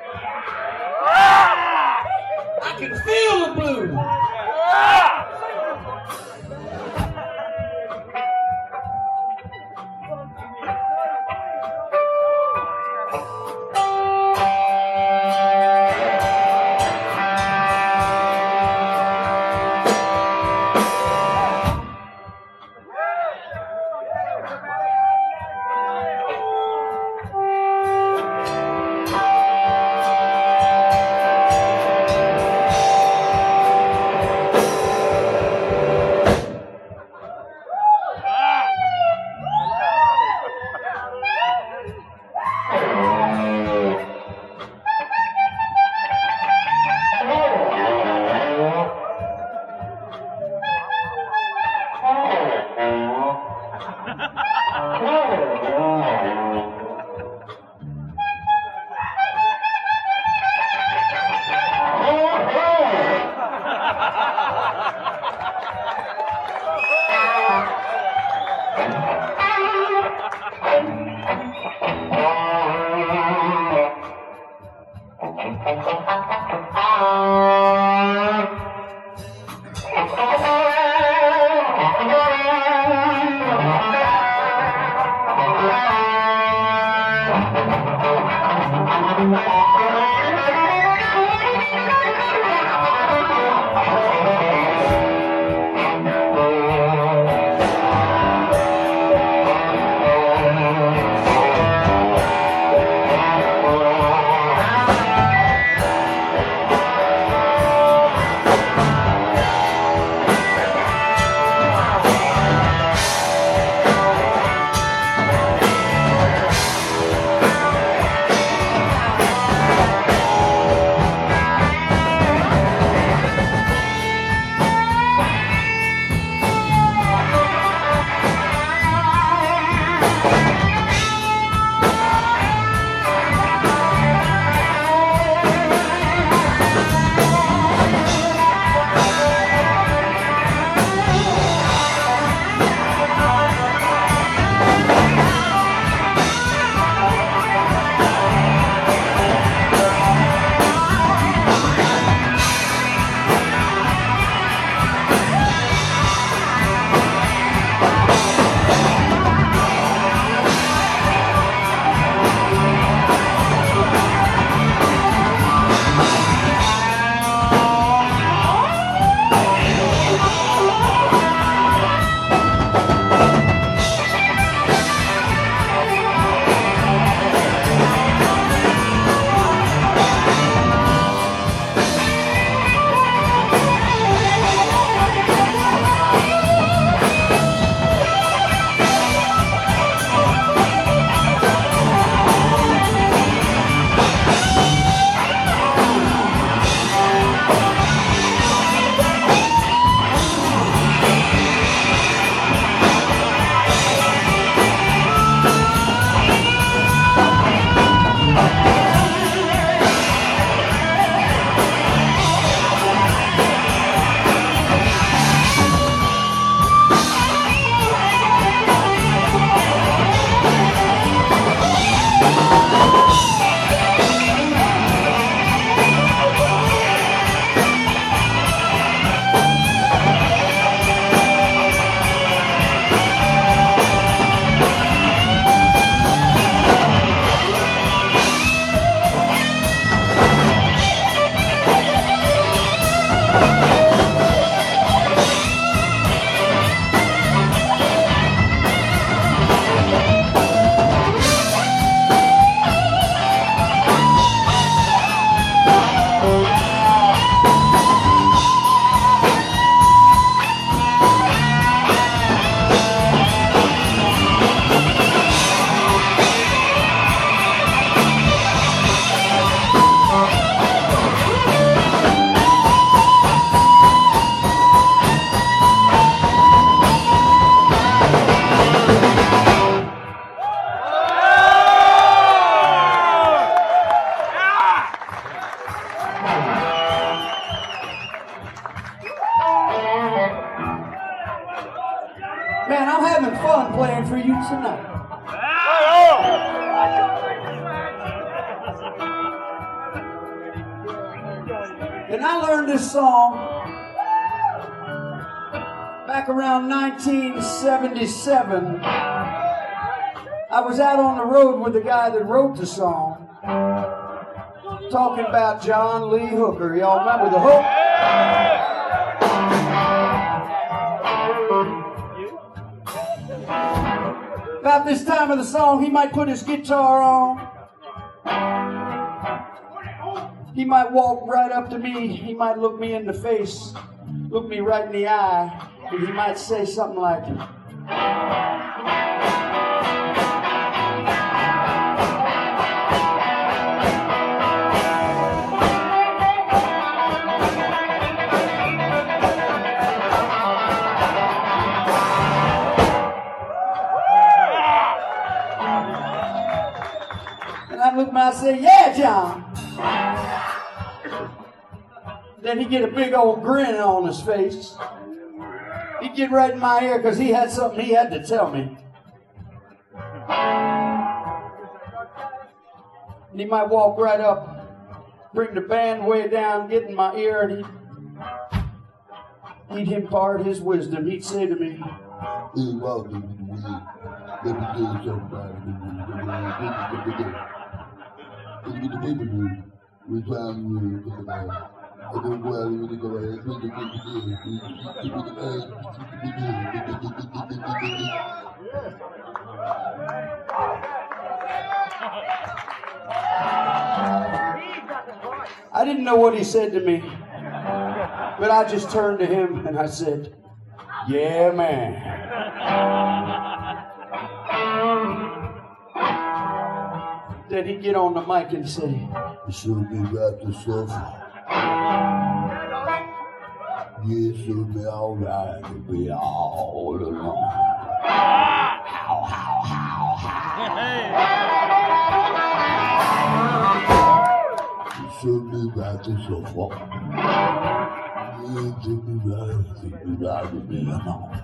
I can feel the blues. And I learned this song back around nineteen seventy-seven. I was out on the road with the guy that wrote the song, talking about John Lee Hooker. Y'all remember the hook? About this time of the song, he might put his guitar on. He might walk right up to me. He might look me in the face, look me right in the eye, and he might say something like, and I look at him and I say, yeah, John. Then he'd get a big old grin on his face. He'd get right in my ear because he had something he had to tell me. And he might walk right up, bring the band way down, get in my ear, and he'd, he'd impart his wisdom. He'd say to me, Hey, welcome to the world. Let me tell you something about it. People do. We found you in the man. I don't well really go ahead. I didn't know what he said to me, but I just turned to him and I said, yeah, man. Then he'd get on the mic and say, So we got the stuff. Yes, it'll be all right. It'll be all alone. How, how, how, how. So we got the stuff. Yes, it'll be right. It'll be right. It'll be alone.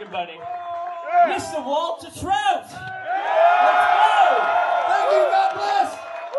everybody. Mister Walter Trout. Let's go. Thank you. God bless.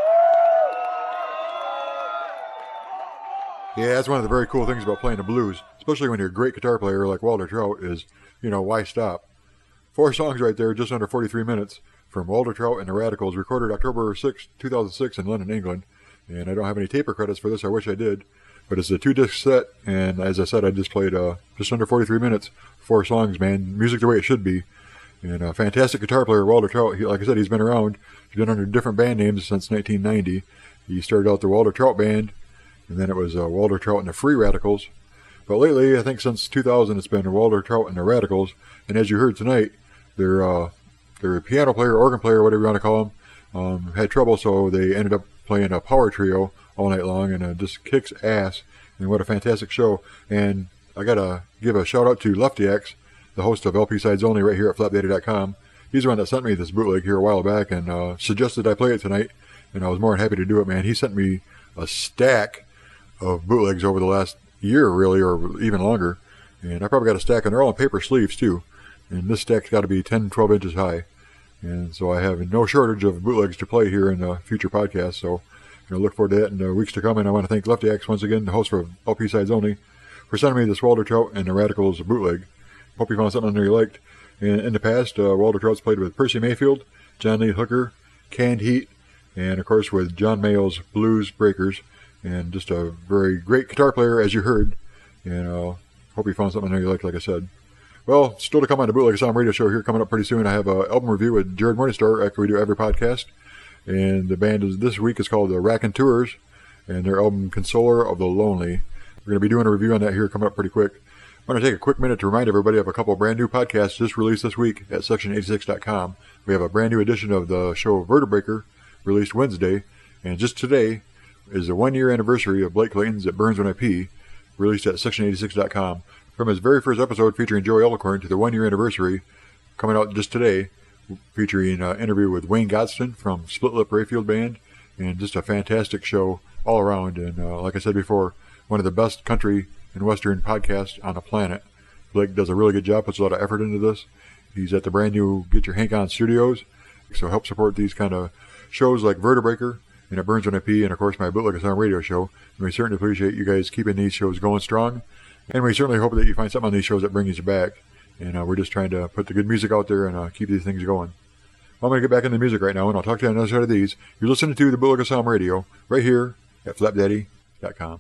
Yeah, that's one of the very cool things about playing the blues, especially when you're a great guitar player like Walter Trout, is, you know, why stop? Four songs right there, just under forty-three minutes, from Walter Trout and the Radicals, recorded October sixth, two thousand six in London, England. And I don't have any taper credits for this, I wish I did. But it's a two-disc set, and as I said, I just played uh, just under forty-three minutes, four songs, man. Music the way it should be. And a fantastic guitar player, Walter Trout. He, like I said, he's been around. He's been under different band names since nineteen ninety. He started out the Walter Trout Band, and then it was uh, Walter Trout and the Free Radicals. But lately, I think since two thousand, it's been Walter Trout and the Radicals. And as you heard tonight, their uh, their piano player, organ player, whatever you want to call him, um, had trouble, so they ended up playing a power trio all night long, and it just kicks ass. And what a fantastic show. And I got to give a shout out to Lefty X, the host of L P Sides Only right here at flap daddy dot com. He's the one that sent me this bootleg here a while back and uh, suggested I play it tonight, and I was more than happy to do it, man. He sent me a stack of bootlegs over the last year, really, or even longer. And I probably got a stack, and they're all in paper sleeves, too. And this stack's got to be ten, twelve inches high. And so I have no shortage of bootlegs to play here in uh, future podcasts. So you know, look forward to that in the weeks to come. And I want to thank Lefty X once again, the host for L P Sides Only, for sending me this Walter Trout and the Radicals bootleg. Hope you found something on there you liked. And in the past, uh, Walter Trout's played with Percy Mayfield, John Lee Hooker, Canned Heat, and of course with John Mayall's Blues Breakers. And just a very great guitar player, as you heard. And uh, hope you found something there you liked, like I said. Well, still to come on the Bootleg Asylum Radio Show here coming up pretty soon. I have an album review with Jared Morningstar, after we do every podcast. And the band is this week is called the Raconteurs, and their album Consoler of the Lonely. We're going to be doing a review on that here coming up pretty quick. I want to take a quick minute to remind everybody of a couple of brand new podcasts just released this week at section eighty-six dot com. We have a brand new edition of the show Vertebreaker, released Wednesday. And just today is the one-year anniversary of Blake Clayton's It Burns When I Pee, released at section eighty-six dot com. From his very first episode featuring Joey Ellicorn to the one-year anniversary, coming out just today, featuring an interview with Wayne Godston from Split Lip Rayfield Band, and just a fantastic show all around. And uh, like I said before, one of the best country and western podcasts on the planet. Blake does a really good job, puts a lot of effort into this. He's at the brand new Get Your Hank On Studios, so help support these kind of shows like Vertebreaker and It Burns When I Pee, and of course my Bootleg Asylum Radio Show. And we certainly appreciate you guys keeping these shows going strong. And we certainly hope that you find something on these shows that brings you back. And uh, we're just trying to put the good music out there and uh, keep these things going. Well, I'm going to get back into the music right now, and I'll talk to you on the other side of these. You're listening to the Bootleg Asylum Radio right here at flap daddy dot com.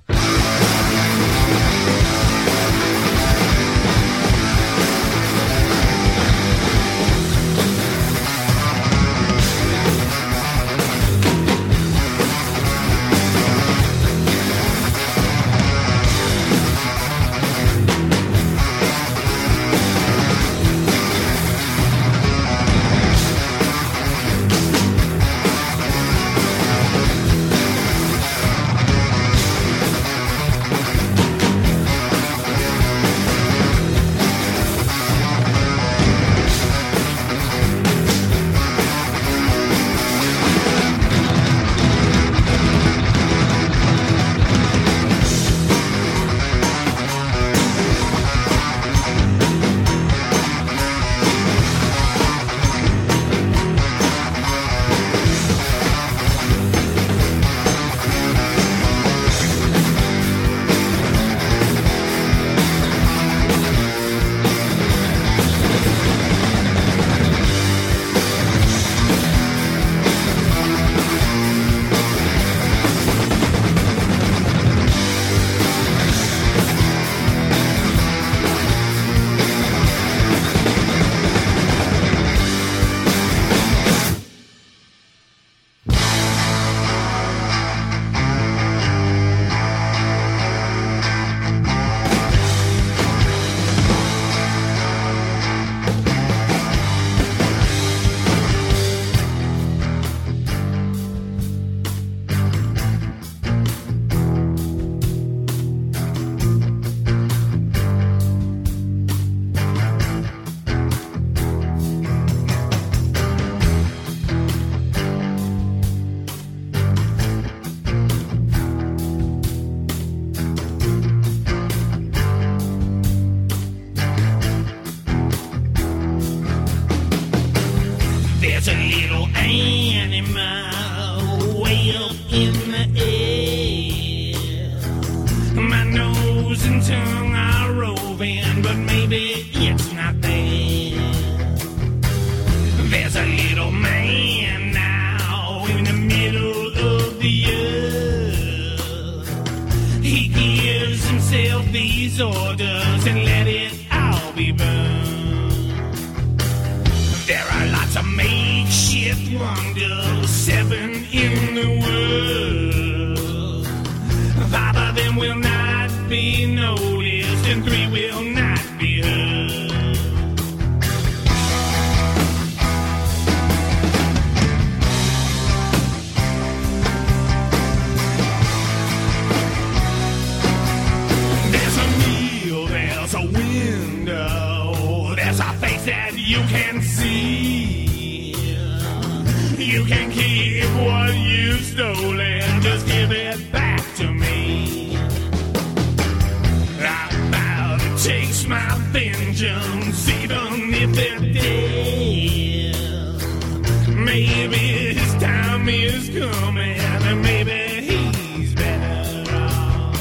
nose and tongue are roving, but maybe it's not there. There's a little man now in the middle of the earth. He gives himself these orders and let it all be burned. There are lots of makeshift wonders, seven in the world. Five of them will not be noticed and three will not be heard. There's a meal, there's a window, there's a face that you can see. You can keep what you've stolen, just give it back to me. I'm about to take my vengeance, even if they're dead. Maybe his time is coming, and maybe he's better off.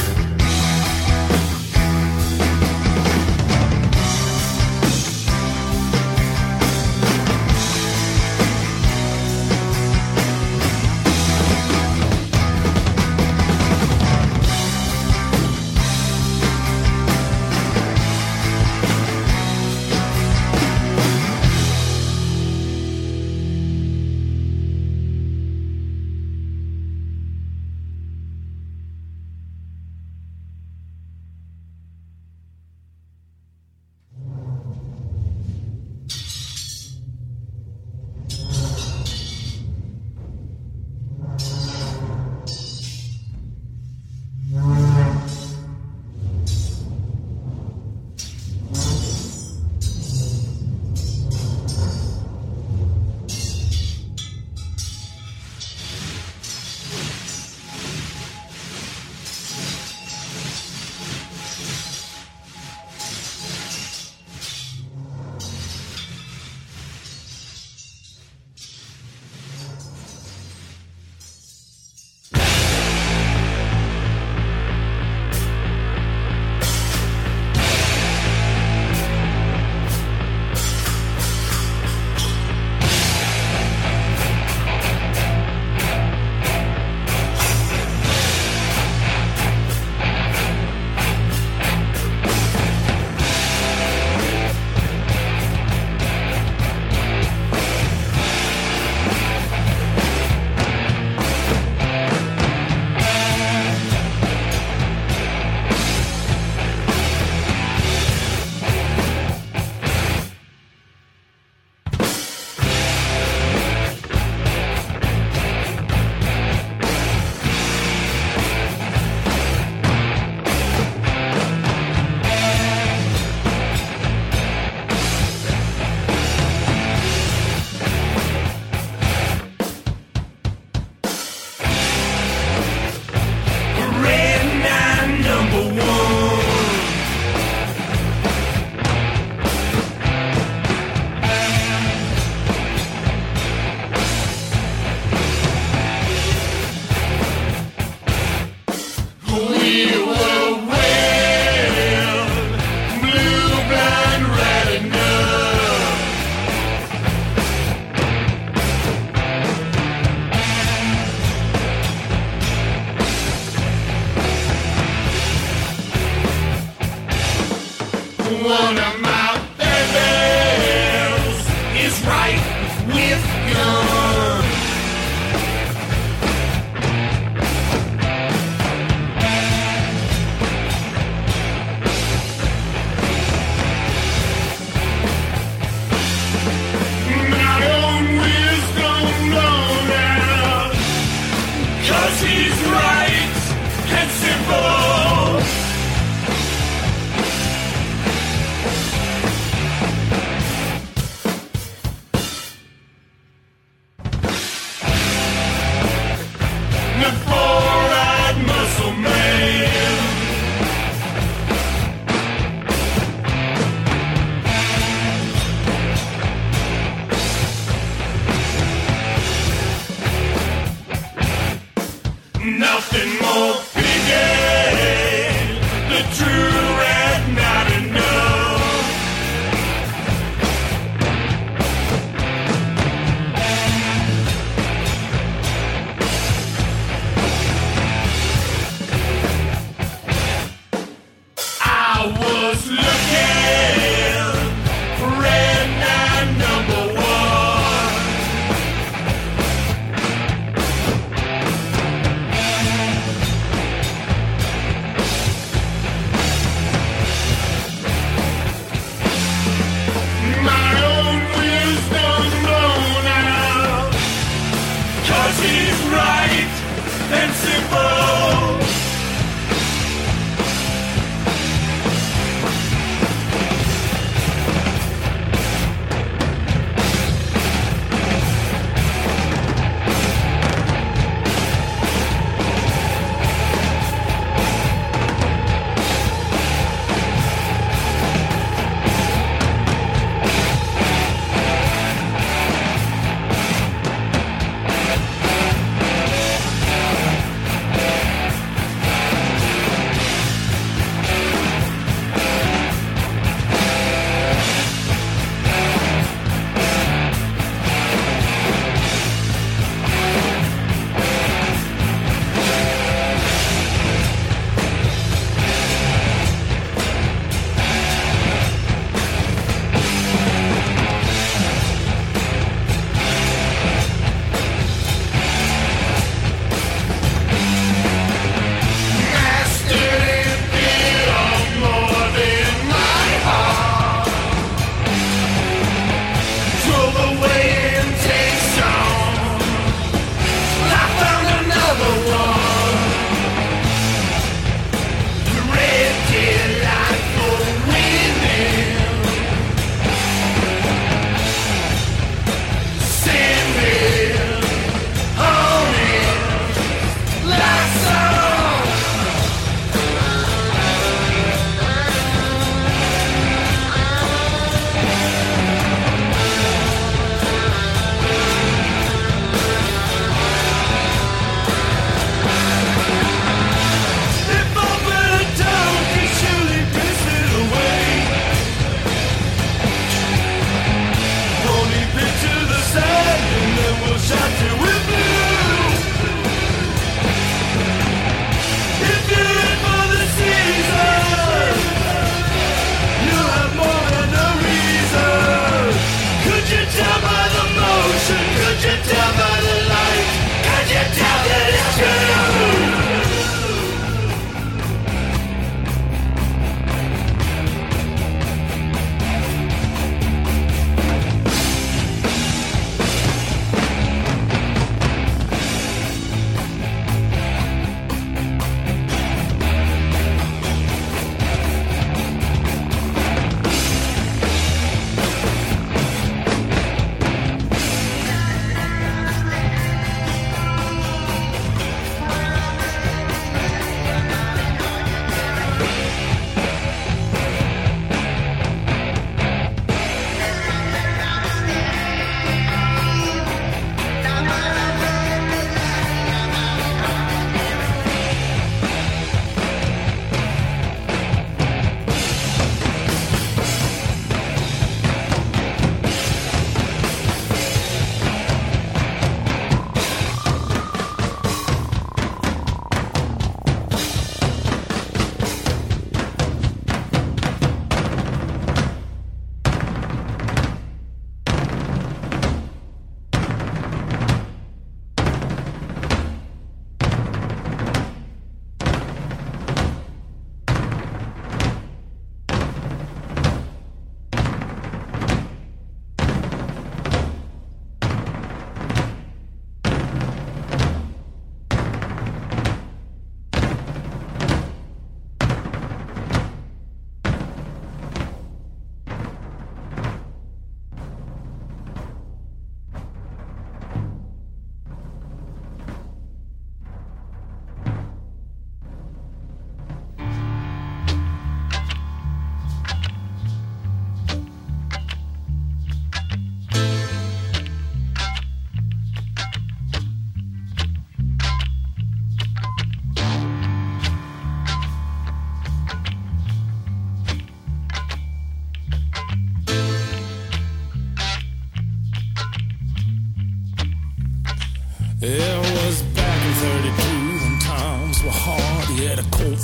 One of my babies is right with gun. My own wisdom blown out, 'cause he's right and simple.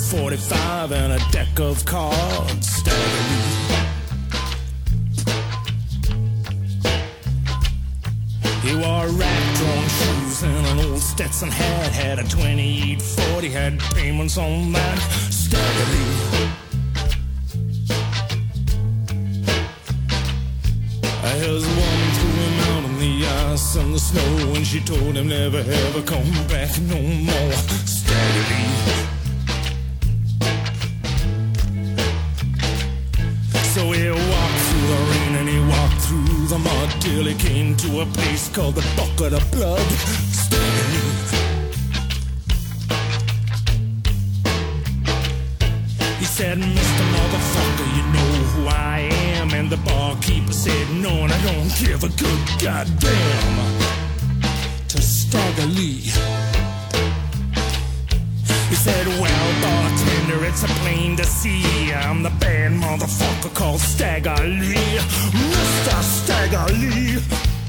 forty-five and a deck of cards. Stagger Lee. He wore rag-drawn shoes and an old Stetson hat. Had a twenty-eight forty, had payments on that. Stagger Lee. His woman threw him out on the ice and the snow, and she told him never ever come back no more. Stagger Lee. So he walked through the rain and he walked through the mud till he came to a place called the Bucket of Blood. Stagger Lee. He said, Mister Motherfucker, you know who I am. And the barkeeper said, no, and I don't give a good goddamn. To Stagger Lee. He said, well, bartender, it's a plain to see. I'm the bad motherfucker called Stagger Lee. Mister Stagger Lee.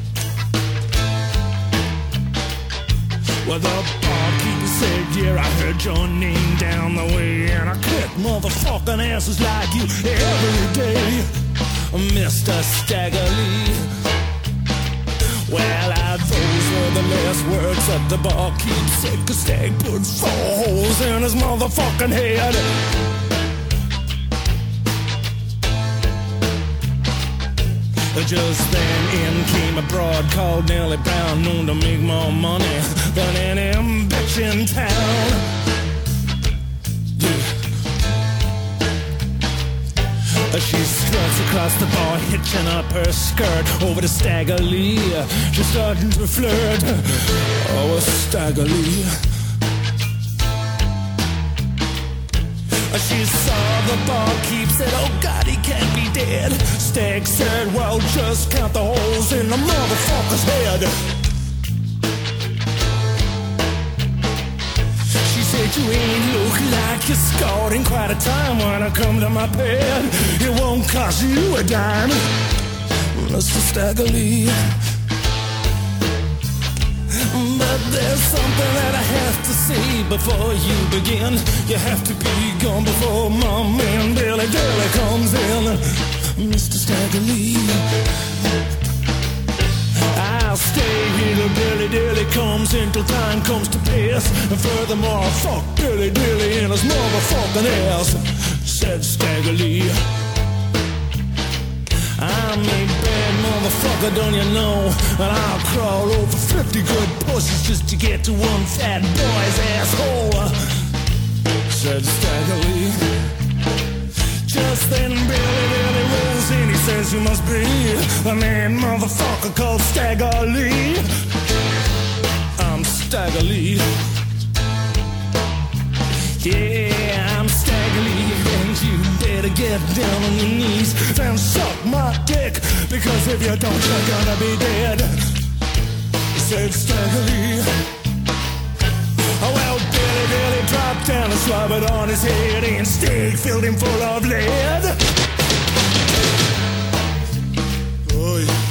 Well, the barkeeper said, yeah, I heard your name down the way, and I kick motherfucking asses like you every day, Mister Stagger Lee. Well, I, those were the last words that the barkeep said, 'cause Stag put four holes in his motherfucking head. Just then in came a broad called Nellie Brown, known to make more money than any bitch in town. Yeah. She struts across the bar, hitching up her skirt over to Stagger Lee. She's starting to flirt. Oh, with Stagger Lee. She saw the barkeep, said, oh God, he can't be dead. Stag said, well, just count the holes in the motherfucker's head. She said, you ain't look like you're scarred in quite a time. When I come to my bed, it won't cost you a dime, Mister Stagger Lee. But there's something that I have to say before you begin. You have to be gone before my man Billy Dilly comes in, Mister Stagger Lee. I'll stay here till Billy Dilly comes in, till time comes to pass. And furthermore, I'll fuck Billy Dilly in his motherfucking ass, said Stagger Lee. I'm a bad motherfucker, don't you know? And I'll crawl over fifty good pussies just to get to one fat boy's asshole, said Stagger Lee. Just then Billy Billy rolls in, he says, you must be the man motherfucker called Stagger Lee. I'm Stagger Lee. Yeah, I'm Stagger Lee, and you better get down on your knees and suck my dick, because if you don't, you're gonna be dead, said Stagger Lee. Oh, well, Billy Billy dropped down and slobbered on his head, and Stag filled him full of lead. Oh, yeah.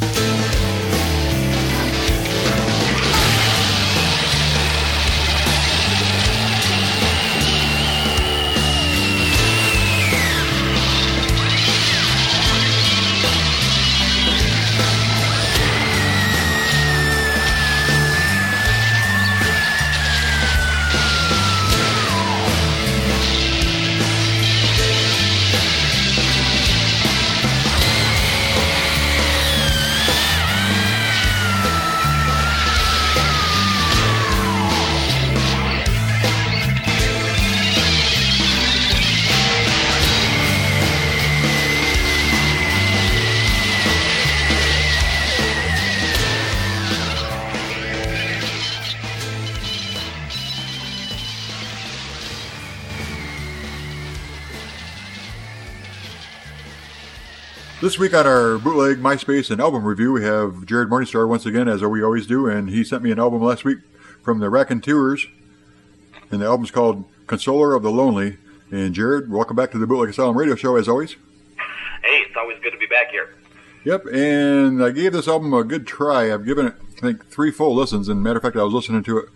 This week on our Bootleg, MySpace, and album review, we have Jared Morningstar once again, as we always do, and he sent me an album last week from the Raconteurs, and the album's called Consoler of the Lonely. And Jared, welcome back to the Bootleg Asylum Radio Show, as always. Hey, it's always good to be back here. Yep, and I gave this album a good try. I've given it, I think, three full listens, and matter of fact, I was listening to it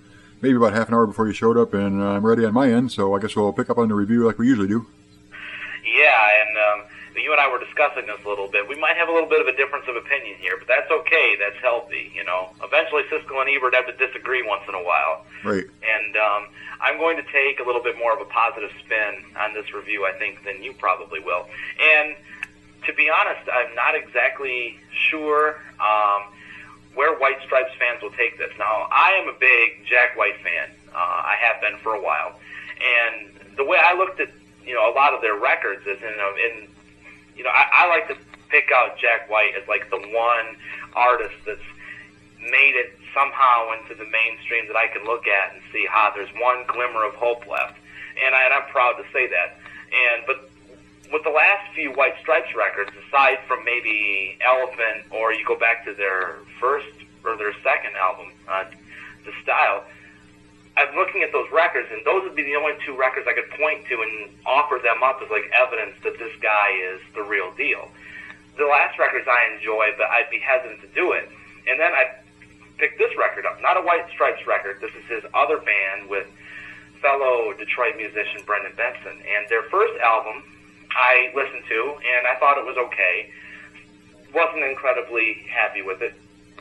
maybe about half an hour before you showed up, and uh, I'm ready on my end, so I guess we'll pick up on the review like we usually do. Yeah, and um, you and I were discussing this a little bit. We might have a little bit of a difference of opinion here, but that's okay. That's healthy, you know. Eventually, Siskel and Ebert have to disagree once in a while. Right. And um, I'm going to take a little bit more of a positive spin on this review, I think, than you probably will. And to be honest, I'm not exactly sure um, where White Stripes fans will take this. Now, I am a big Jack White fan. Uh, I have been for a while. And the way I looked at, you know, a lot of their records is, you know, in, you know, I, I like to pick out Jack White as like the one artist that's made it somehow into the mainstream that I can look at and see, ha, there's one glimmer of hope left. And, I, and I'm proud to say that. And, but with the last few White Stripes records, aside from maybe Elephant, or you go back to their first or their second album, uh, The Style, I'm looking at those records, and those would be the only two records I could point to and offer them up as like evidence that this guy is the real deal. The last records I enjoy, but I'd be hesitant to do it. And then I picked this record up, not a White Stripes record. This is his other band with fellow Detroit musician Brendan Benson. And their first album I listened to, and I thought it was okay. Wasn't incredibly happy with it.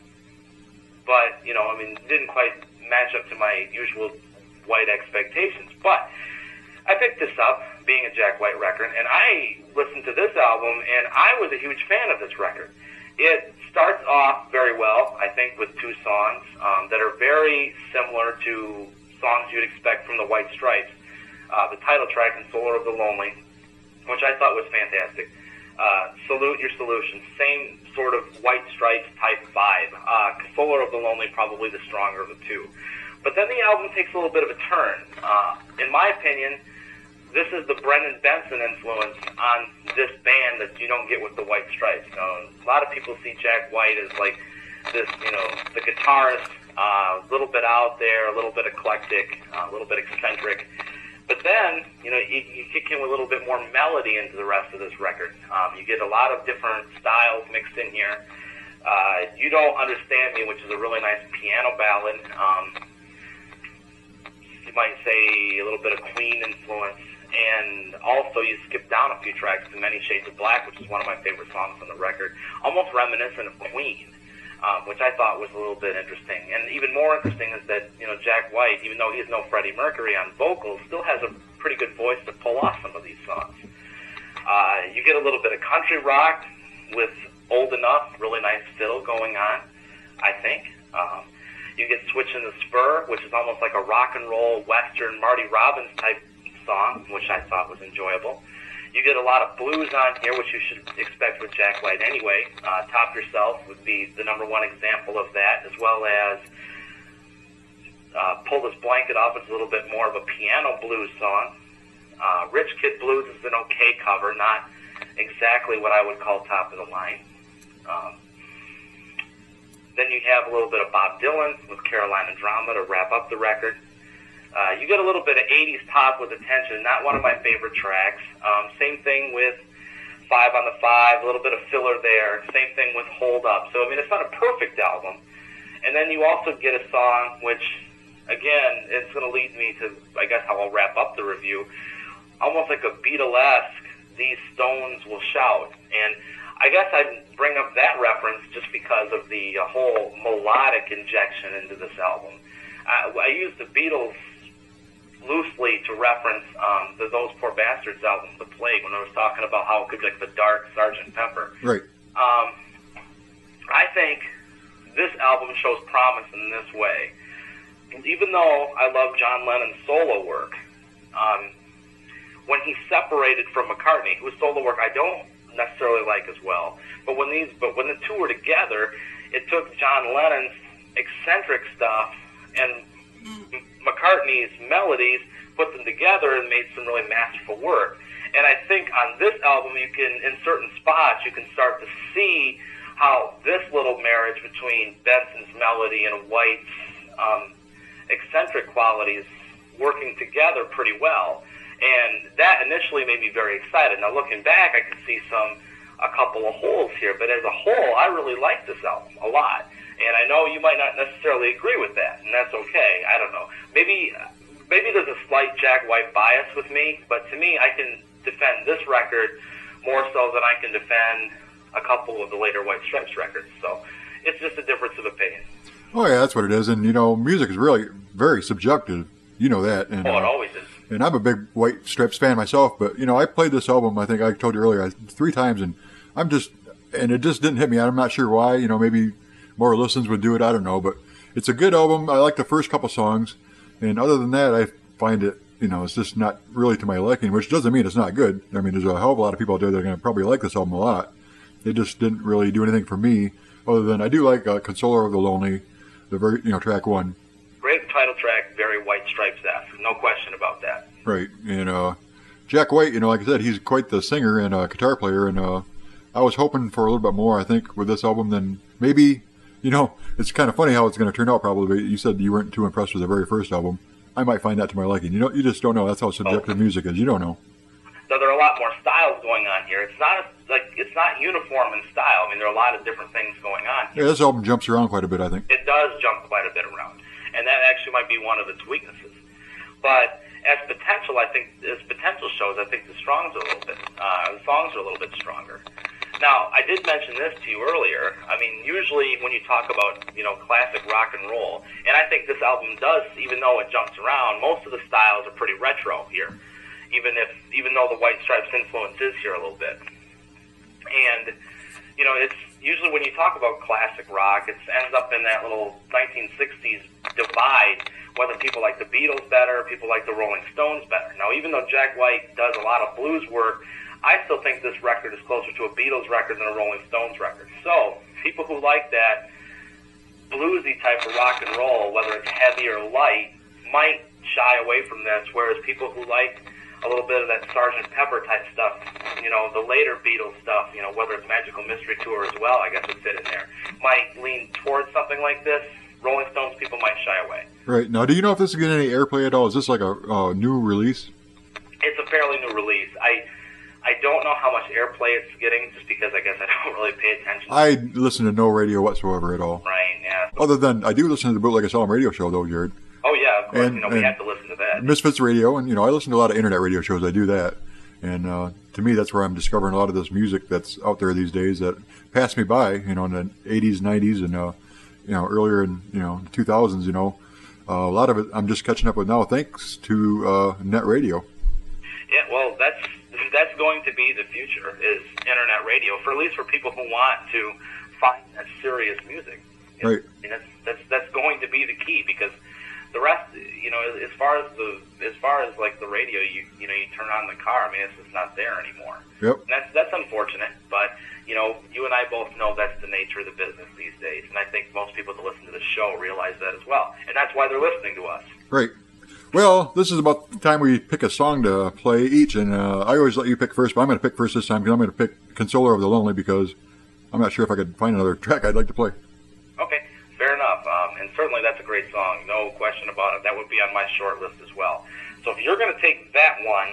But, you know, I mean, didn't quite match up to my usual White expectations. But I picked this up, being a Jack White record, and I listened to this album, and I was a huge fan of this record. It starts off very well, I think, with two songs um, that are very similar to songs you'd expect from the White Stripes. Uh, the title track, Consoler of the Lonely, which I thought was fantastic. Uh, Salute Your Solution, same sort of White Stripes type vibe. Uh, Consoler of the Lonely, probably the stronger of the two. But then the album takes a little bit of a turn. Uh, in my opinion, this is the Brendan Benson influence on this band that you don't get with the White Stripes. You know, a lot of people see Jack White as like this, you know, the guitarist, a uh, little bit out there, a little bit eclectic, uh, a little bit eccentric. But then, you know, you, you kick in with a little bit more melody into the rest of this record. Um, you get a lot of different styles mixed in here. Uh, You Don't Understand Me, which is a really nice piano ballad. Um, you might say a little bit of Queen influence. And also you skip down a few tracks to Many Shades of Black, which is one of my favorite songs on the record. Almost reminiscent of Queen. Um, which I thought was a little bit interesting. And even more interesting is that, you know, Jack White, even though he's no Freddie Mercury on vocals, still has a pretty good voice to pull off some of these songs. Uh, you get a little bit of country rock with Old Enough, really nice fiddle going on, I think. Um, you get Switchin' the Spur, which is almost like a rock and roll Western Marty Robbins type song, which I thought was enjoyable. You get a lot of blues on here, which you should expect with Jack White anyway. Uh, Top Yourself would be the number one example of that, as well as uh, Pull This Blanket Up. It's a little bit more of a piano blues song. Uh, Rich Kid Blues is an okay cover, not exactly what I would call top of the line. Um, then you have a little bit of Bob Dylan with Carolina Drama to wrap up the record. Uh, you get a little bit of eighties pop with Attention, not one of my favorite tracks. Um, same thing with Five on the Five, a little bit of filler there. Same thing with Hold Up. So, I mean, it's not a perfect album. And then you also get a song which, again, it's going to lead me to, I guess, how I'll wrap up the review. Almost like a Beatlesque, These Stones Will Shout. And I guess I bring up that reference just because of the uh, whole melodic injection into this album. Uh, I use the Beatles loosely to reference um, the Those Poor Bastards album, The Plague, when I was talking about how it could be like the dark Sergeant Pepper. Right. Um, I think this album shows promise in this way. Even though I love John Lennon's solo work, um, when he separated from McCartney, whose solo work I don't necessarily like as well, but when these, but when the two were together, it took John Lennon's eccentric stuff and McCartney's melodies, put them together and made some really masterful work. And I think on this album, you can, in certain spots, you can start to see how this little marriage between Benson's melody and White's um, eccentric qualities working together pretty well. And that initially made me very excited. Now looking back, I could see some, a couple of holes here, but as a whole, I really like this album a lot. And I know you might not necessarily agree with that, and that's okay. I don't know. Maybe maybe there's a slight Jack White bias with me, but to me, I can defend this record more so than I can defend a couple of the later White Stripes records. So it's just a difference of opinion. Oh, yeah, that's what it is. And, you know, music is really very subjective. You know that. And, oh, it uh, always is. And I'm a big White Stripes fan myself, but, you know, I played this album, I think I told you earlier, three times, and I'm just, and it just didn't hit me. I'm not sure why. You know, maybe more listens would do it. I don't know. But it's a good album. I like the first couple songs. And other than that, I find it, you know, it's just not really to my liking, which doesn't mean it's not good. I mean, there's a hell of a lot of people out there that are going to probably like this album a lot. It just didn't really do anything for me, other than I do like uh, Consoler of the Lonely, the very, you know, track one. Great title track, very White Stripes-esque. No question about that. Right. And uh, Jack White, you know, like I said, he's quite the singer and uh, guitar player, and uh, I was hoping for a little bit more, I think, with this album than maybe, you know, it's kind of funny how it's going to turn out probably. You said you weren't too impressed with the very first album. I might find that to my liking. You know, you just don't know. That's how subjective oh. music is. You don't know. So there are a lot more styles going on here. It's not a, like it's not uniform in style. I mean, there are a lot of different things going on here. Yeah, this album jumps around quite a bit, I think. It does jump quite a bit around, and that actually might be one of its weaknesses. But as potential, I think as potential shows, I think the songs are a little bit uh, the songs are a little bit stronger. Now, I did mention this to you earlier. I mean, usually when you talk about, you know, classic rock and roll, and I think this album does, even though it jumps around, most of the styles are pretty retro here, even if, even though the White Stripes influence is here a little bit. And, you know, it's usually when you talk about classic rock, it ends up in that little nineteen sixties divide, whether people like the Beatles better, people like the Rolling Stones better. Now, even though Jack White does a lot of blues work, I still think this record is closer to a Beatles record than a Rolling Stones record. So, people who like that bluesy type of rock and roll, whether it's heavy or light, might shy away from this, whereas people who like a little bit of that Sergeant Pepper type stuff, you know, the later Beatles stuff, you know, whether it's Magical Mystery Tour as well, I guess would fit in there, might lean towards something like this. Rolling Stones people might shy away. Right. Now, do you know if this is getting any airplay at all? Is this like a uh, new release? It's a fairly new release. I I don't know how much airplay it's getting, just because I guess I don't really pay attention. I listen to no radio whatsoever at all. Right, yeah. Other than, I do listen to the Bootleg Asylum radio show, though, Jared. Oh, yeah, of course. And, you know, we have to listen to that. Misfits Radio, and, you know, I listen to a lot of internet radio shows. I do that. And uh, to me, that's where I'm discovering a lot of this music that's out there these days that passed me by, you know, in the eighties, nineties, and, uh, you know, earlier in, you know, the two thousands, you know. Uh, a lot of it I'm just catching up with now thanks to uh, net radio. Yeah, well, that's that's going to be the future, is internet radio, for at least for people who want to find that serious music. You know, right. I mean, that's, that's, that's going to be the key, because the rest, you know, as far as the as far as like the radio, you you know, you turn on the car, I mean, it's just not there anymore. Yep. And that's that's unfortunate, but you know, you and I both know that's the nature of the business these days, and I think most people that listen to the show realize that as well, and that's why they're listening to us. Right. Well, this is about the time we pick a song to play each, and uh, I always let you pick first, but I'm going to pick first this time because I'm going to pick Consoler of the Lonely, because I'm not sure if I could find another track I'd like to play. Okay, fair enough, um, and certainly that's a great song, no question about it. That would be on my short list as well. So if you're going to take that one,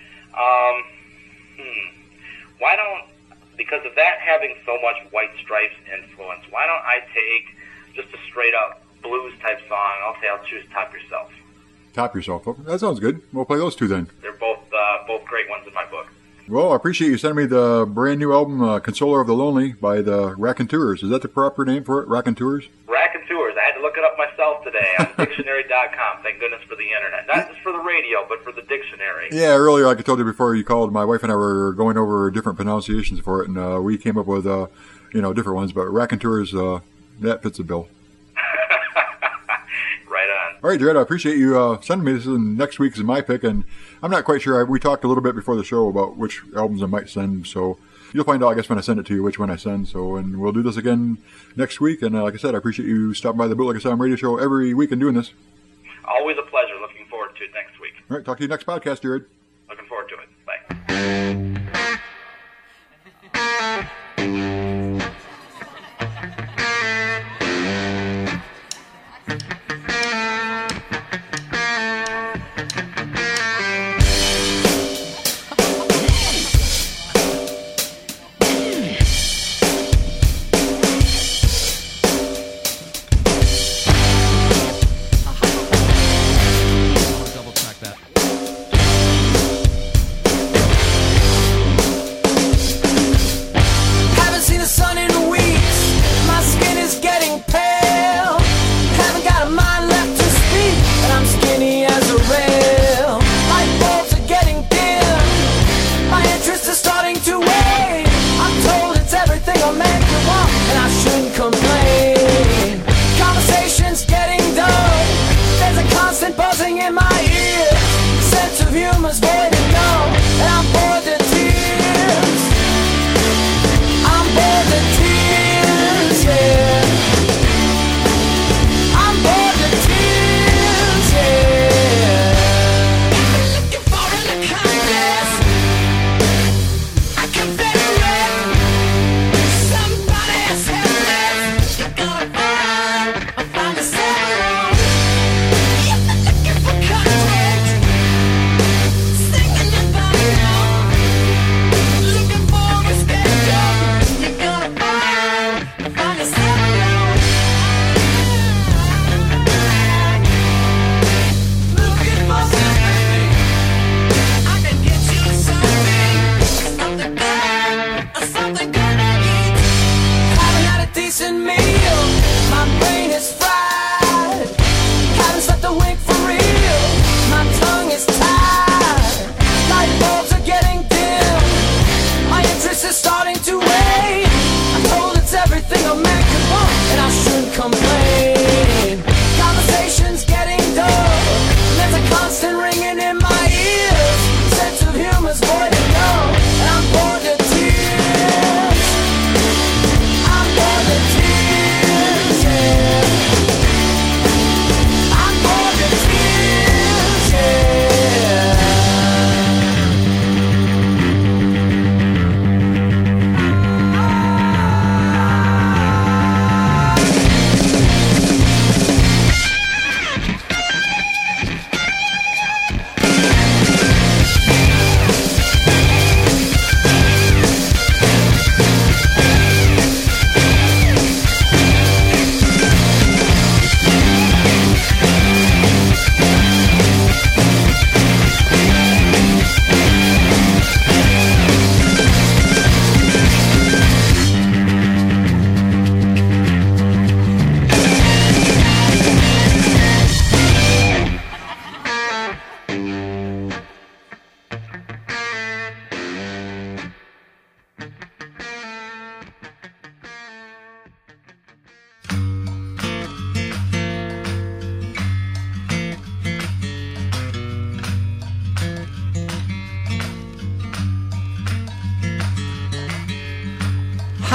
um, hmm, why don't, because of that having so much White Stripes influence, why don't I take just a straight up blues type song? I'll say I'll choose Top Yourself. Top Yourself. That sounds good. We'll play those two then. They're both uh, both great ones in my book. Well, I appreciate you sending me the brand new album, uh, Consoler of the Lonely, by the Raconteurs. Is that the proper name for it, Raconteurs? Raconteurs. I had to look it up myself today on dictionary dot com. Thank goodness for the internet. Not just for the radio, but for the dictionary. Yeah, earlier, like I told you before you called, my wife and I were going over different pronunciations for it, and uh, we came up with, uh, you know, different ones. But Raconteurs, uh, that fits the bill. Right on. All right, Jared, I appreciate you uh, sending me this. And next week is my pick, and I'm not quite sure. I, we talked a little bit before the show about which albums I might send, so you'll find out, I guess, when I send it to you, which one I send. So, and we'll do this again next week. And uh, like I said, I appreciate you stopping by the Bootleg Asylum radio show every week and doing this. Always a pleasure. Looking forward to it next week. All right, talk to you next podcast, Jared. Looking forward to it. Bye.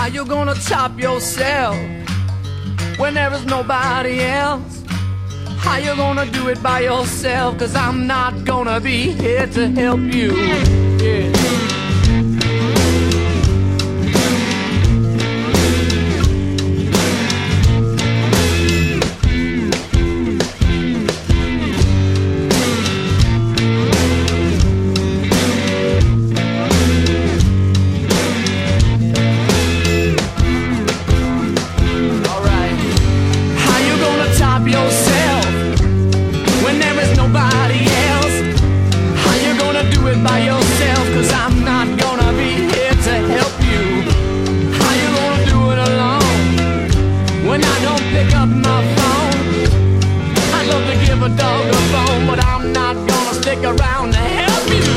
How you gonna top yourself when there is nobody else? How you gonna do it by yourself? Cause I'm not gonna be here to help you. Yeah. Around to help you.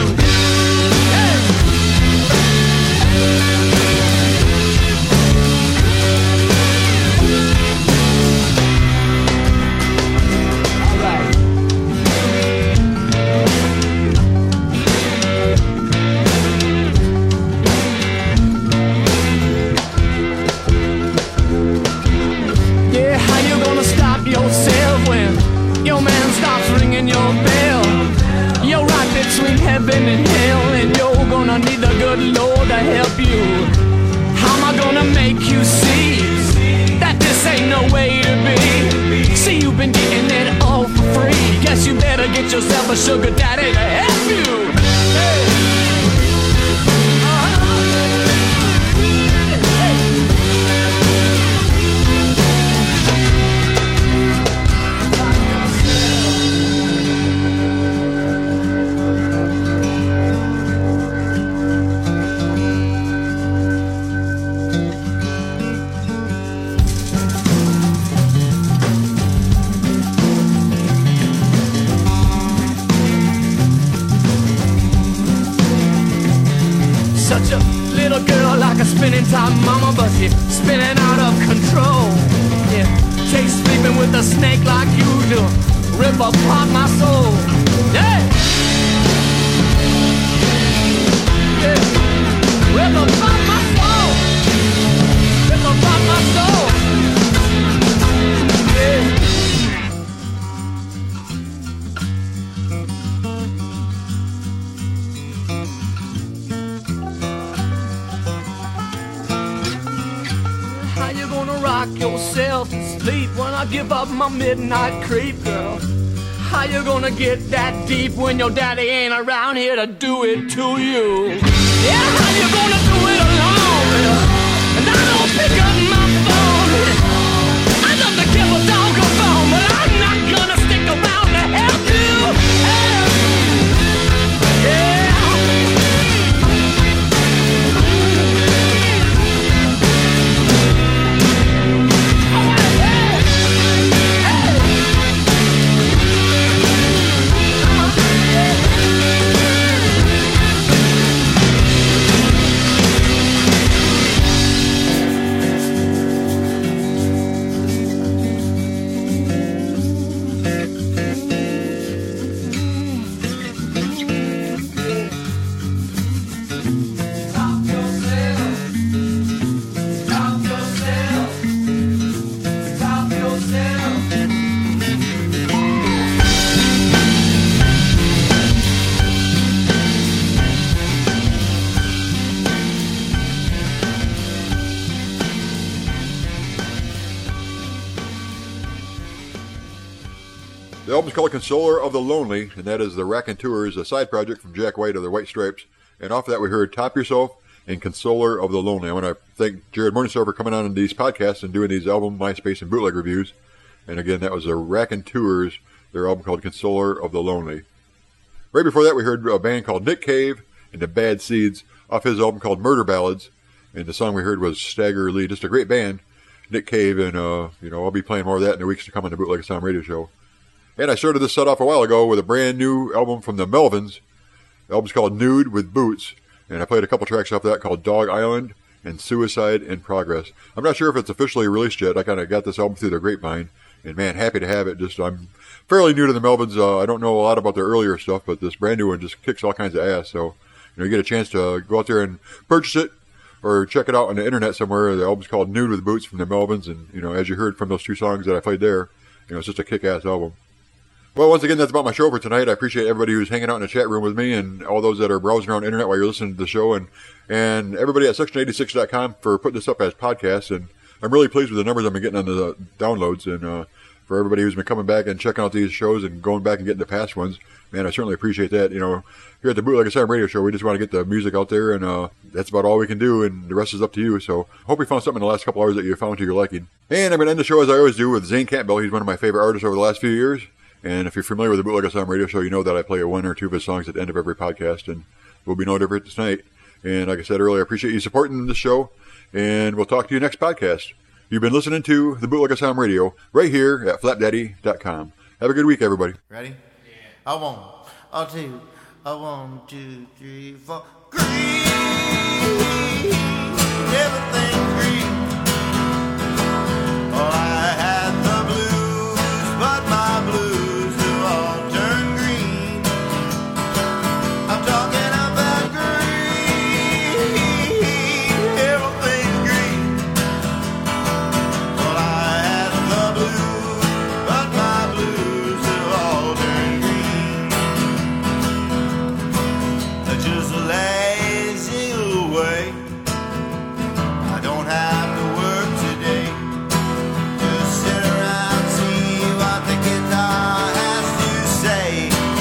Yeah, how you gonna stop yourself when your man stops ringing your bell? You're right between heaven and hell, and you're gonna need the good Lord to help you. How am I gonna make you see that this ain't no way to be? See, you've been getting it all for free. Guess you better get yourself a sugar daddy to help you. Hey. Such a little girl, like a spinning top mama, but you're spinning out of control. Yeah, take sleeping with a snake like you do, rip apart my soul. Yeah, yeah. Rip apart my soul, rip apart my soul. Yeah. Rock yourself to sleep when I give up my midnight creep, girl. How you gonna get that deep when your daddy ain't around here to do it to you? Yeah, how you gonna do it alone? And I don't pick up my phone. I love to give a dog a bone, but I'm not gonna stick around to help you. Yeah. The album's called Consoler of the Lonely, and that is the Raconteurs, a side project from Jack White of the White Stripes. And off that we heard Top Yourself and Consoler of the Lonely. I want to thank Jared Morningstar for coming on in these podcasts and doing these album, MySpace, and bootleg reviews. And again, that was the Raconteurs, their album called Consoler of the Lonely. Right before that we heard a band called Nick Cave and the Bad Seeds off his album called Murder Ballads. And the song we heard was Stagger Lee. Just a great band, Nick Cave, and uh, you know, I'll be playing more of that in the weeks to come on the Bootleg Asylum radio show. And I started this set off a while ago with a brand new album from the Melvins. The album's called Nude with Boots, and I played a couple tracks off that called Dog Island and Suicide in Progress. I'm not sure if it's officially released yet. I kind of got this album through the grapevine, and man, happy to have it. Just I'm fairly new to the Melvins. Uh, I don't know a lot about their earlier stuff, but this brand new one just kicks all kinds of ass. So, you know, you get a chance to go out there and purchase it, or check it out on the internet somewhere. The album's called Nude with Boots from the Melvins, and, you know, as you heard from those two songs that I played there, you know, it's just a kick-ass album. Well, once again, that's about my show for tonight. I appreciate everybody who's hanging out in the chat room with me and all those that are browsing around the internet while you're listening to the show, and, and everybody at section eighty-six dot com for putting this up as podcasts. And I'm really pleased with the numbers I've been getting on the downloads, and uh, for everybody who's been coming back and checking out these shows and going back and getting the past ones, man, I certainly appreciate that. You know, here at the Bootleg Asylum Radio Show, we just want to get the music out there, and uh, that's about all we can do, and the rest is up to you. So hope you found something in the last couple hours that you found to your liking. And I'm going to end the show as I always do with Zane Campbell. He's one of my favorite artists over the last few years. And if you're familiar with the Bootleg Asylum Radio Show, you know that I play a one or two of his songs at the end of every podcast, and we'll be no different tonight. And like I said earlier, I appreciate you supporting this show, and we'll talk to you next podcast. You've been listening to the Bootleg Asylum Radio right here at flap daddy dot com. Have a good week, everybody. Ready? Yeah. I one, I two, I one, two, three, four. Green, everything green. Oh, I had the blues, but my blues have all turned green. I'm talking about green, everything's green. Well, I had the blues, but my blues have all turned green. They're just lazy away. I don't have to work today. Just sit around, see what the guitar has to say.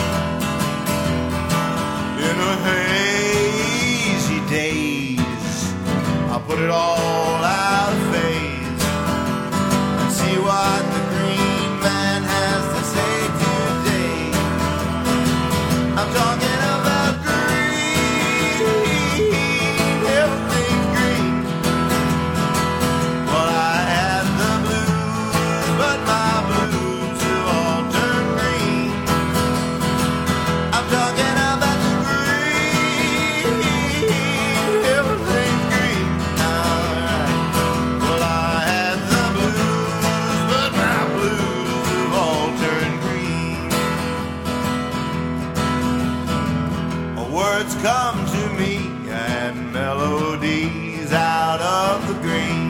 In a hazy daze, I put it all out of phase and see what the green man has to say today. I'm talking about green, everything's green. Well, I had the blues, but my blues have all turned green. I'm talking about the green, everything's green. Alright. Well, I had the blues, but my blues have all turned green. Words come to me and melodies out of the green.